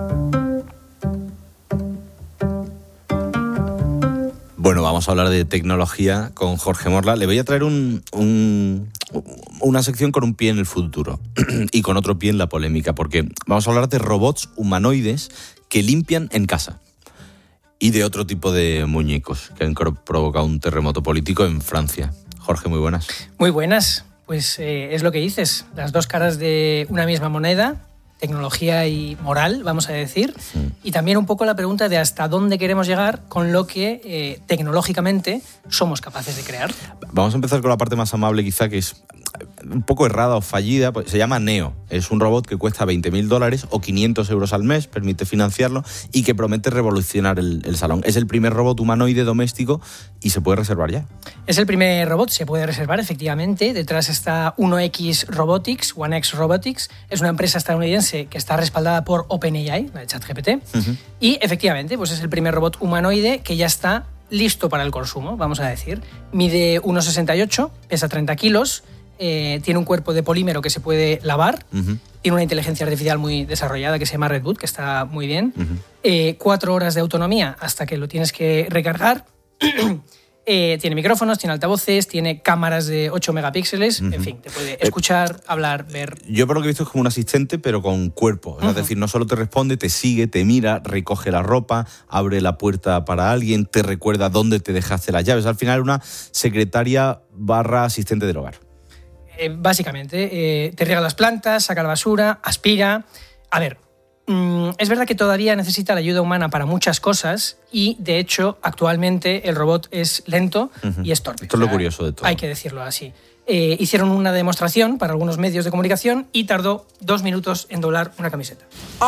[SPEAKER 4] Bueno, vamos a hablar de tecnología con Jorge Morla. Le voy a traer un, un, una sección con un pie en el futuro y con otro pie en la polémica, porque vamos a hablar de robots humanoides que limpian en casa y de otro tipo de muñecos que han provocado un terremoto político en Francia. Jorge, muy buenas.
[SPEAKER 3] Muy buenas. Pues eh, es lo que dices, las dos caras de una misma moneda, tecnología y moral, vamos a decir, sí. Y también un poco la pregunta de hasta dónde queremos llegar con lo que eh, tecnológicamente somos capaces de crear.
[SPEAKER 4] Vamos a empezar con la parte más amable, quizá, que es un poco errada o fallida. Se llama Neo. Es un robot que cuesta veinte mil dólares o quinientos euros al mes, permite financiarlo, y que promete revolucionar el, el salón. Es el primer robot humanoide doméstico y se puede reservar ya.
[SPEAKER 3] Es el primer robot, se puede reservar, efectivamente. Detrás está uno equis Robotics, One X Robotics. Es una empresa estadounidense que está respaldada por OpenAI, la de ChatGPT. Uh-huh. Y efectivamente, pues es el primer robot humanoide que ya está listo para el consumo, vamos a decir. Mide uno sesenta y ocho, pesa treinta kilos, eh, tiene un cuerpo de polímero que se puede lavar, uh-huh. Tiene una inteligencia artificial muy desarrollada que se llama Red Boot, que está muy bien. Uh-huh. Eh, cuatro horas de autonomía hasta que lo tienes que recargar. Eh, tiene micrófonos, tiene altavoces, tiene cámaras de ocho megapíxeles, uh-huh. En fin, te puede escuchar, eh, hablar, ver.
[SPEAKER 4] Yo por lo que he visto es como un asistente, pero con cuerpo. Uh-huh. Es decir, no solo te responde, te sigue, te mira, recoge la ropa, abre la puerta para alguien, te recuerda dónde te dejaste las llaves. Al final, una secretaria barra asistente del hogar.
[SPEAKER 3] Eh, básicamente, eh, te riega las plantas, saca la basura, aspira. A ver, es verdad que todavía necesita la ayuda humana para muchas cosas y, de hecho, actualmente el robot es lento uh-huh. y es torpe.
[SPEAKER 4] Esto es lo curioso de todo.
[SPEAKER 3] Hay que decirlo así. Eh, hicieron una demostración para algunos medios de comunicación y tardó dos minutos en doblar una camiseta.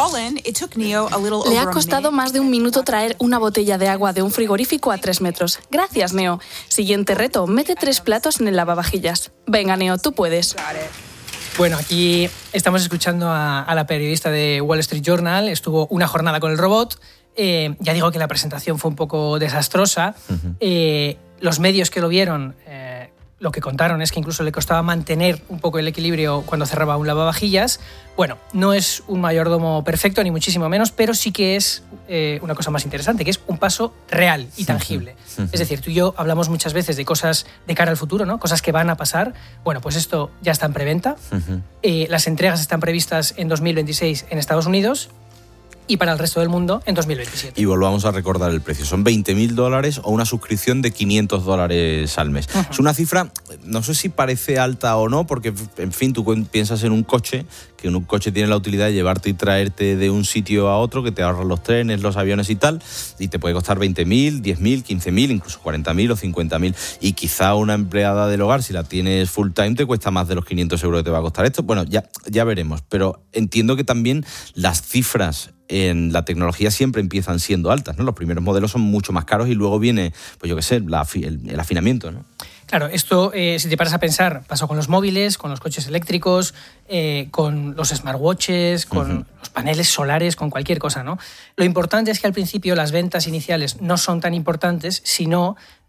[SPEAKER 6] Le ha costado más de un minuto traer una botella de agua de un frigorífico a tres metros. Gracias, Neo. Siguiente reto, mete tres platos en el lavavajillas. Venga, Neo, tú puedes.
[SPEAKER 3] Bueno, aquí estamos escuchando a, a la periodista de Wall Street Journal. Estuvo una jornada con el robot. Eh, ya digo que la presentación fue un poco desastrosa. Uh-huh. Eh, los medios que lo vieron, eh, lo que contaron es que incluso le costaba mantener un poco el equilibrio cuando cerraba un lavavajillas. Bueno, no es un mayordomo perfecto, ni muchísimo menos, pero sí que es eh, una cosa más interesante, que es un paso real y tangible. Uh-huh. Es decir, tú y yo hablamos muchas veces de cosas de cara al futuro, ¿no? Cosas que van a pasar. Bueno, pues esto ya está en preventa. Uh-huh. Eh, las entregas están previstas en dos mil veintiséis en Estados Unidos y para el resto del mundo en dos mil veintisiete.
[SPEAKER 4] Y volvamos a recordar el precio. Son veinte mil dólares o una suscripción de quinientos dólares al mes. Uh-huh. Es una cifra, no sé si parece alta o no, porque, en fin, tú piensas en un coche, que un coche tiene la utilidad de llevarte y traerte de un sitio a otro, que te ahorran los trenes, los aviones y tal, y te puede costar veinte mil, diez mil, quince mil, incluso cuarenta mil o cincuenta mil. Y quizá una empleada del hogar, si la tienes full time, te cuesta más de los quinientos euros que te va a costar esto. Bueno, ya, ya veremos. Pero entiendo que también las cifras en la tecnología siempre empiezan siendo altas, ¿no? Los primeros modelos son mucho más caros y luego viene, pues yo qué sé, la, el, el afinamiento, ¿no?
[SPEAKER 3] Claro, esto, eh, si te paras a pensar, pasó con los móviles, con los coches eléctricos, eh, con los smartwatches, con uh-huh. los paneles solares, con cualquier cosa, ¿no? Lo importante es que al principio las ventas iniciales no son tan importantes, sino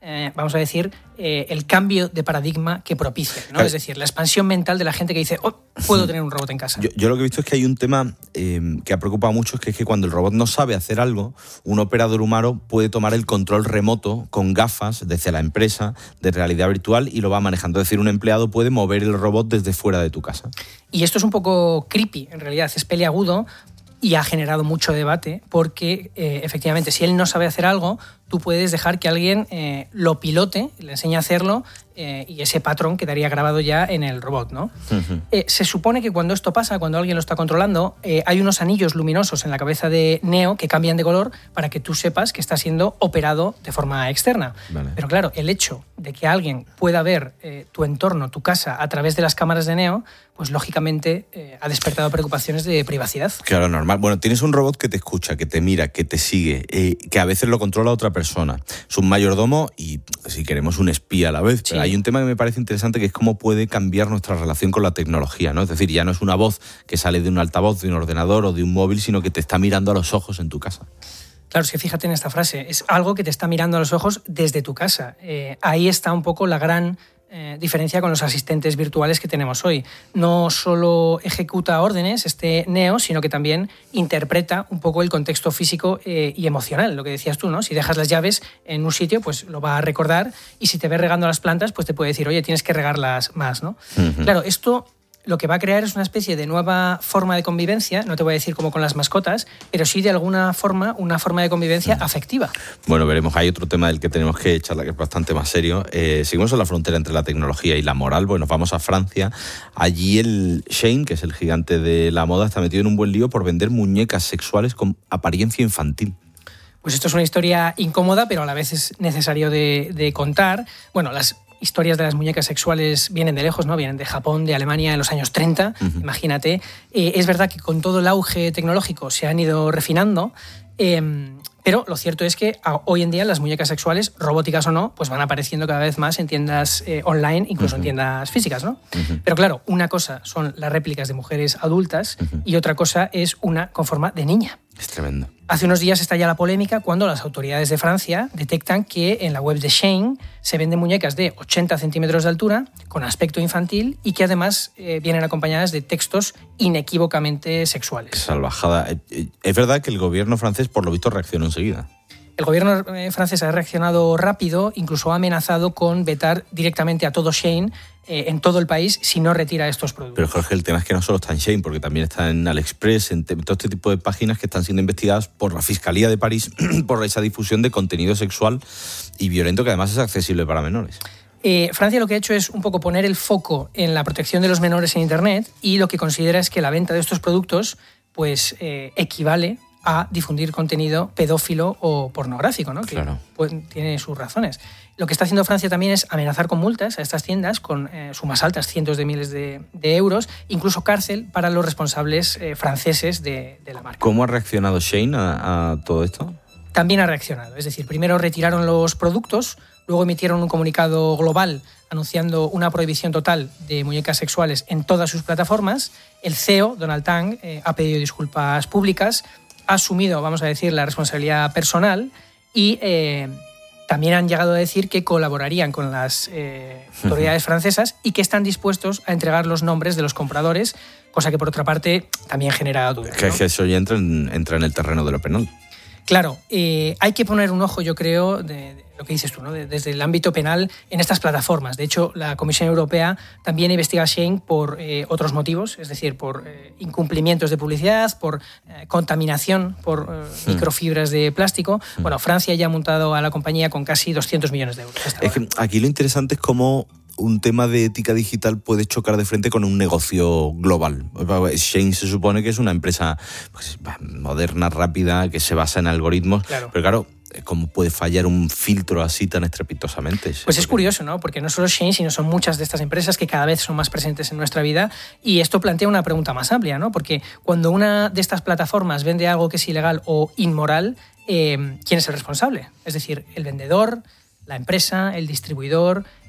[SPEAKER 3] eh, vamos a decir, eh, el cambio de paradigma que propicia, ¿no? Claro. Es decir, la expansión mental de la gente que dice, oh, puedo tener un robot en casa.
[SPEAKER 4] Yo, yo lo que he visto es que hay un tema eh, que ha preocupado mucho, es que es que cuando el robot no sabe hacer algo, un operador humano puede tomar el control remoto con gafas desde la empresa de realidad virtual y lo va manejando. Es decir, un empleado puede mover el robot desde fuera de tu casa.
[SPEAKER 3] Y esto es un poco creepy, en realidad, es peliagudo y ha generado mucho debate porque, eh, efectivamente, si él no sabe hacer algo, tú puedes dejar que alguien eh, lo pilote, le enseñe a hacerlo eh, y ese patrón quedaría grabado ya en el robot, ¿no? Uh-huh. Eh, se supone que cuando esto pasa, cuando alguien lo está controlando, eh, hay unos anillos luminosos en la cabeza de Neo que cambian de color para que tú sepas que está siendo operado de forma externa. Vale. Pero claro, el hecho de que alguien pueda ver eh, tu entorno, tu casa, a través de las cámaras de Neo, pues lógicamente eh, ha despertado preocupaciones de privacidad.
[SPEAKER 4] Claro, normal. Bueno, tienes un robot que te escucha, que te mira, que te sigue, eh, que a veces lo controla otra persona. Es un mayordomo y, si queremos, un espía a la vez. Pero sí. Hay un tema que me parece interesante, que es cómo puede cambiar nuestra relación con la tecnología, ¿no? Es decir, ya no es una voz que sale de un altavoz, de un ordenador o de un móvil, sino que te está mirando a los ojos en tu casa.
[SPEAKER 3] Claro, es que fíjate en esta frase, es algo que te está mirando a los ojos desde tu casa. Eh, ahí está un poco la gran eh, diferencia con los asistentes virtuales que tenemos hoy. No solo ejecuta órdenes este Neo, sino que también interpreta un poco el contexto físico eh, y emocional, lo que decías tú, ¿no? Si dejas las llaves en un sitio, pues lo va a recordar, y si te ves regando las plantas, pues te puede decir, oye, tienes que regarlas más, ¿no? Uh-huh. Claro, esto lo que va a crear es una especie de nueva forma de convivencia, no te voy a decir como con las mascotas, pero sí de alguna forma una forma de convivencia afectiva.
[SPEAKER 4] Bueno, veremos. Hay otro tema del que tenemos que charlar que es bastante más serio. Eh, seguimos en la frontera entre la tecnología y la moral. Bueno, nos vamos a Francia. Allí el Shein, que es el gigante de la moda, está metido en un buen lío por vender muñecas sexuales con apariencia infantil.
[SPEAKER 3] Pues esto es una historia incómoda, pero a la vez es necesario de, de contar. Bueno, las historias de las muñecas sexuales vienen de lejos, ¿no? Vienen de Japón, de Alemania en los años treinta, uh-huh. Imagínate. Eh, es verdad que con todo el auge tecnológico se han ido refinando, eh, pero lo cierto es que a, hoy en día las muñecas sexuales, robóticas o no, pues van apareciendo cada vez más en tiendas eh, online, incluso uh-huh. en tiendas físicas, ¿no? Uh-huh. Pero claro, una cosa son las réplicas de mujeres adultas uh-huh. y otra cosa es una con forma de niña.
[SPEAKER 4] Es tremendo.
[SPEAKER 3] Hace unos días estalla la polémica cuando las autoridades de Francia detectan que en la web de Shein se venden muñecas de ochenta centímetros de altura, con aspecto infantil y que además eh, vienen acompañadas de textos inequívocamente sexuales.
[SPEAKER 4] Salvajada. Es verdad que el gobierno francés, por lo visto, reaccionó enseguida.
[SPEAKER 3] El gobierno francés ha reaccionado rápido, incluso ha amenazado con vetar directamente a todo Shein eh, en todo el país si no retira estos productos.
[SPEAKER 4] Pero Jorge, el tema es que no solo está en Shein, porque también está en AliExpress, en todo este tipo de páginas que están siendo investigadas por la Fiscalía de París por esa difusión de contenido sexual y violento que además es accesible para menores.
[SPEAKER 3] Eh, Francia lo que ha hecho es un poco poner el foco en la protección de los menores en Internet y lo que considera es que la venta de estos productos pues eh, equivale a difundir contenido pedófilo o pornográfico, ¿no? Que
[SPEAKER 4] claro.
[SPEAKER 3] pues, tiene sus razones. Lo que está haciendo Francia también es amenazar con multas a estas tiendas con eh, sumas altas, cientos de miles de, de euros, incluso cárcel para los responsables eh, franceses de, de la marca.
[SPEAKER 4] ¿Cómo ha reaccionado Shein a, a todo esto?
[SPEAKER 3] También ha reaccionado. Es decir, primero retiraron los productos, luego emitieron un comunicado global anunciando una prohibición total de muñecas sexuales en todas sus plataformas. El C E O, Donald Tang, eh, ha pedido disculpas públicas, ha asumido, vamos a decir, la responsabilidad personal y eh, también han llegado a decir que colaborarían con las eh, autoridades francesas y que están dispuestos a entregar los nombres de los compradores, cosa que por otra parte también genera dudas,
[SPEAKER 4] que,
[SPEAKER 3] ¿no?
[SPEAKER 4] que eso ya entra en, entra en el terreno de lo penal.
[SPEAKER 3] Claro, eh, hay que poner un ojo, yo creo, de, de lo que dices tú, ¿no? de, desde el ámbito penal en estas plataformas. De hecho, la Comisión Europea también investiga a Shein por eh, otros motivos, es decir, por eh, incumplimientos de publicidad, por eh, contaminación por eh, mm. microfibras de plástico. Mm. Bueno, Francia ya ha montado a la compañía con casi doscientos millones de euros.
[SPEAKER 4] Es que aquí lo interesante es cómo un tema de ética digital puede chocar de frente con un negocio global. Shein se supone que es una empresa pues, moderna, rápida, que se basa en algoritmos, claro. Pero claro, ¿cómo puede fallar un filtro así tan estrepitosamente?
[SPEAKER 3] Pues es curioso, ¿no? Porque no solo Shein, sino son muchas de estas empresas que cada vez son más presentes en nuestra vida y esto plantea una pregunta más amplia, ¿no? Porque cuando una de estas plataformas vende algo que es ilegal o inmoral, eh, ¿quién es el responsable? Es decir, el vendedor, la empresa, el distribuidor,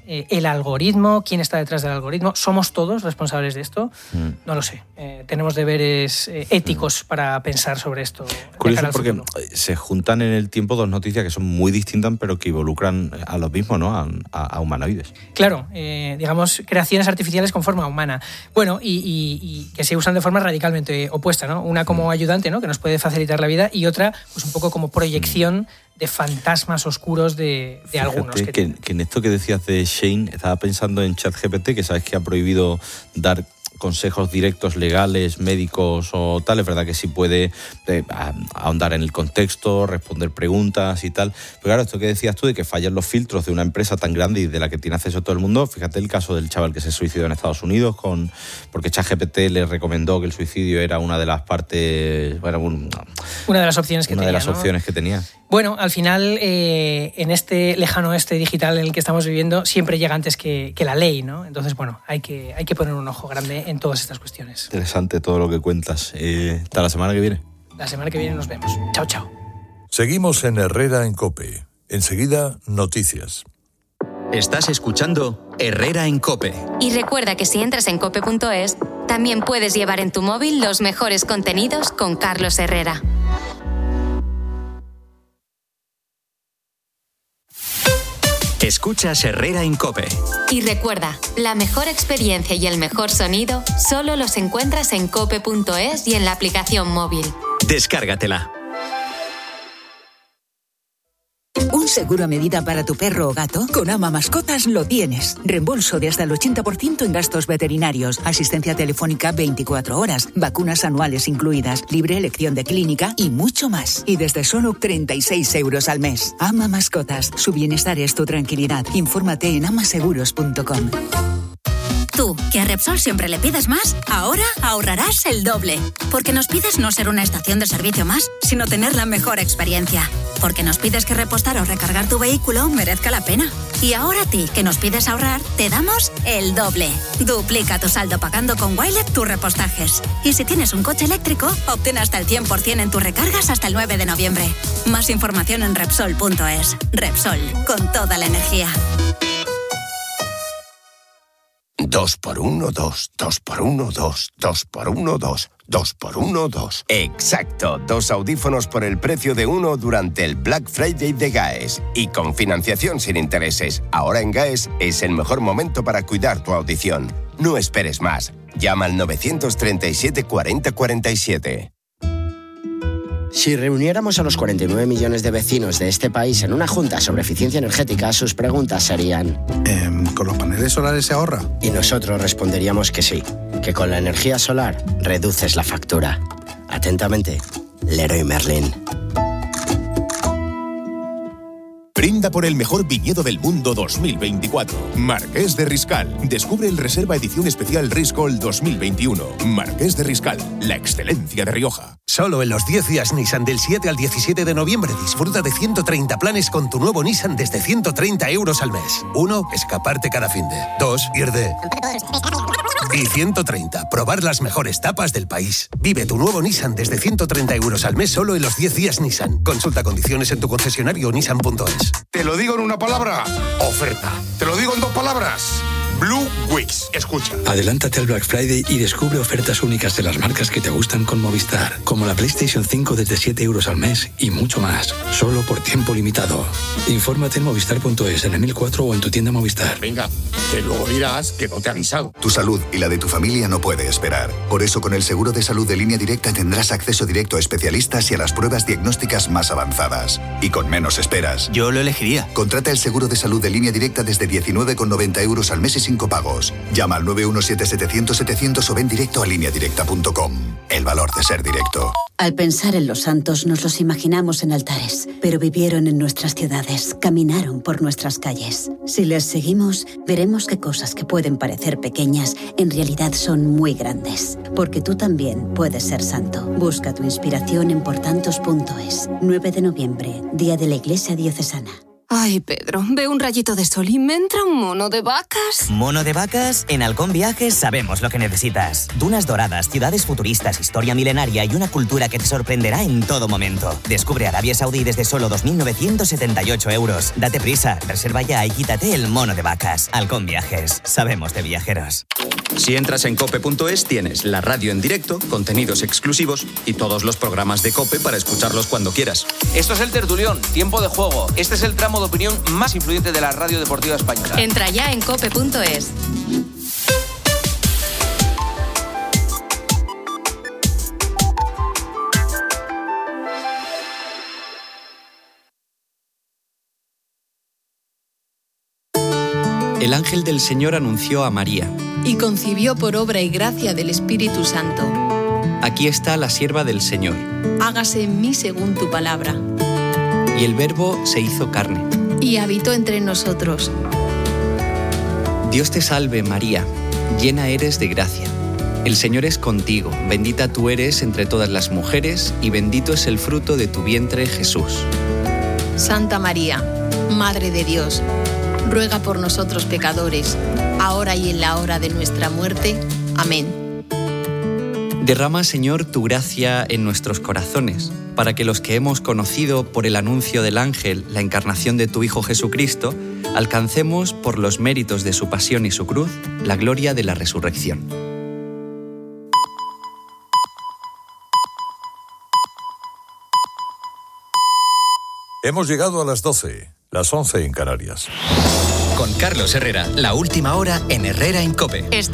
[SPEAKER 3] Eh, ¿El algoritmo? ¿Quién está detrás del algoritmo? ¿Somos todos responsables de esto? Mm. No lo sé. Eh, tenemos deberes eh, éticos mm. para pensar sobre esto.
[SPEAKER 4] Curioso porque futuro. Se juntan en el tiempo dos noticias que son muy distintas, pero que involucran a los mismos, ¿no? A, a, a humanoides.
[SPEAKER 3] Claro, eh, digamos, creaciones artificiales con forma humana. Bueno, y, y, y que se usan de forma radicalmente opuesta, ¿no? Una como ayudante, ¿no? Que nos puede facilitar la vida, y otra, pues un poco como proyección de fantasmas oscuros de, de
[SPEAKER 4] Fíjate
[SPEAKER 3] algunos. Que,
[SPEAKER 4] que, que en esto que decías de Shane, estaba pensando en ChatGPT, que sabes que ha prohibido dar consejos directos legales, médicos o tal. Es verdad que sí puede eh, ahondar en el contexto, responder preguntas y tal. Pero claro, esto que decías tú de que fallan los filtros de una empresa tan grande y de la que tiene acceso todo el mundo, fíjate el caso del chaval que se suicidó en Estados Unidos con porque ChatGPT le recomendó que el suicidio era una de las partes, bueno, un,
[SPEAKER 3] una de las opciones que
[SPEAKER 4] una
[SPEAKER 3] tenía.
[SPEAKER 4] de las
[SPEAKER 3] ¿no?
[SPEAKER 4] opciones que tenía.
[SPEAKER 3] Bueno, al final, eh, en este lejano oeste digital en el que estamos viviendo, siempre llega antes que, que la ley, ¿no? Entonces, bueno, hay que, hay que poner un ojo grande en todas estas cuestiones.
[SPEAKER 4] Interesante todo lo que cuentas. Eh, hasta la semana que viene.
[SPEAKER 3] La semana que viene nos vemos. Chao, chao.
[SPEAKER 7] Seguimos en Herrera en COPE. Enseguida, noticias.
[SPEAKER 8] Estás escuchando Herrera en COPE.
[SPEAKER 9] Y recuerda que si entras en cope punto es, también puedes llevar en tu móvil los mejores contenidos con Carlos Herrera.
[SPEAKER 8] Escuchas Herrera en COPE.
[SPEAKER 9] Y recuerda, la mejor experiencia y el mejor sonido solo los encuentras en cope punto es y en la aplicación móvil.
[SPEAKER 8] Descárgatela.
[SPEAKER 10] ¿Un seguro a medida para tu perro o gato? Con Ama Mascotas lo tienes. Reembolso de hasta el ochenta por ciento en gastos veterinarios, asistencia telefónica veinticuatro horas, vacunas anuales incluidas, libre elección de clínica y mucho más. Y desde solo treinta y seis euros al mes. Ama Mascotas. Su bienestar es tu tranquilidad. Infórmate en ama seguros punto com.
[SPEAKER 11] Tú, que a Repsol siempre le pides más, ahora ahorrarás el doble. Porque nos pides no ser una estación de servicio más, sino tener la mejor experiencia. Porque nos pides que repostar o recargar tu vehículo merezca la pena. Y ahora a ti, que nos pides ahorrar, te damos el doble. Duplica tu saldo pagando con Wilet tus repostajes. Y si tienes un coche eléctrico, obtén hasta el cien por ciento en tus recargas hasta el nueve de noviembre. Más información en Repsol punto es. Repsol, con toda la energía.
[SPEAKER 27] Dos por uno, dos, dos por uno, dos, dos por uno, dos, dos por uno, dos. Exacto, dos audífonos por el precio de uno durante el Black Friday de GAES. Y con financiación sin intereses. Ahora en GAES es el mejor momento para cuidar tu audición. No esperes más. Llama al novecientos treinta y siete cuarenta cuarenta y siete.
[SPEAKER 12] Si reuniéramos a los cuarenta y nueve millones de vecinos de este país en una junta sobre eficiencia energética, sus preguntas serían...
[SPEAKER 23] Eh, ¿Con los paneles solares se ahorra?
[SPEAKER 12] Y nosotros responderíamos que sí, que con la energía solar reduces la factura. Atentamente, Leroy Merlin.
[SPEAKER 13] Brinda por el mejor viñedo del mundo dos mil veinticuatro. Marqués de Riscal. Descubre el Reserva Edición Especial Riscol dos mil veintiuno. Marqués de Riscal. La excelencia de Rioja.
[SPEAKER 27] Solo en los diez días Nissan del siete al diecisiete de noviembre disfruta de ciento treinta planes con tu nuevo Nissan desde ciento treinta euros al mes. Uno, escaparte cada finde. Dos, ir de... Y ciento treinta, probar las mejores tapas del país. Vive tu nuevo Nissan desde ciento treinta euros al mes solo en los diez días Nissan. Consulta condiciones en tu concesionario nissan punto es.
[SPEAKER 14] Te lo digo en una palabra, oferta. Te lo digo en dos palabras, Blue Weeks. Escucha.
[SPEAKER 24] Adelántate al Black Friday y descubre ofertas únicas de las marcas que te gustan con Movistar, como la PlayStation cinco desde siete euros al mes y mucho más, solo por tiempo limitado. Infórmate en movistar punto es, en el mil cuatro o en tu tienda Movistar.
[SPEAKER 14] Venga, que luego dirás que no te he avisado.
[SPEAKER 28] Tu salud y la de tu familia no puede esperar. Por eso con el seguro de salud de Línea Directa tendrás acceso directo a especialistas y a las pruebas diagnósticas más avanzadas. Y con menos esperas.
[SPEAKER 29] Yo lo elegiría.
[SPEAKER 28] Contrata el seguro de salud de Línea Directa desde diecinueve con noventa euros al mes y cinco pagos. Llama al nueve uno siete setecientos setecientos o ven directo a línea directa punto com. El valor de ser directo.
[SPEAKER 22] Al pensar en los santos nos los imaginamos en altares, pero vivieron en nuestras ciudades, caminaron por nuestras calles. Si les seguimos, veremos que cosas que pueden parecer pequeñas en realidad son muy grandes. Porque tú también puedes ser santo. Busca tu inspiración en portantos punto es. nueve de noviembre, Día de la Iglesia Diocesana.
[SPEAKER 1] Ay, Pedro, veo un rayito de sol y me entra un mono de vacas.
[SPEAKER 15] ¿Mono de vacas? En Halcón Viajes sabemos lo que necesitas. Dunas doradas, ciudades futuristas, historia milenaria y una cultura que te sorprenderá en todo momento. Descubre Arabia Saudí desde solo dos mil novecientos setenta y ocho euros. Date prisa, reserva ya y quítate el mono de vacas. Halcón Viajes, sabemos de viajeros.
[SPEAKER 8] Si entras en cope punto es, tienes la radio en directo, contenidos exclusivos y todos los programas de COPE para escucharlos cuando quieras.
[SPEAKER 16] Esto es El Tertulión, tiempo de juego. Este es el tramo de opinión más influyente de la radio deportiva española.
[SPEAKER 9] Entra ya en cope punto es.
[SPEAKER 17] El ángel del Señor anunció a María.
[SPEAKER 18] Y concibió por obra y gracia del Espíritu Santo.
[SPEAKER 17] Aquí está la sierva del Señor.
[SPEAKER 18] Hágase en mí según tu palabra.
[SPEAKER 17] Y el Verbo se hizo carne.
[SPEAKER 18] Y habitó entre nosotros.
[SPEAKER 17] Dios te salve, María, llena eres de gracia. El Señor es contigo, bendita tú eres entre todas las mujeres, y bendito es el fruto de tu vientre, Jesús.
[SPEAKER 18] Santa María, Madre de Dios, ruega por nosotros pecadores, ahora y en la hora de nuestra muerte. Amén.
[SPEAKER 17] Derrama, Señor, tu gracia en nuestros corazones, para que los que hemos conocido por el anuncio del ángel la encarnación de tu Hijo Jesucristo, alcancemos, por los méritos de su pasión y su cruz, la gloria de la resurrección.
[SPEAKER 7] Hemos llegado a las doce, las once en Canarias.
[SPEAKER 8] Con Carlos Herrera, la última hora en Herrera en COPE.
[SPEAKER 9] Está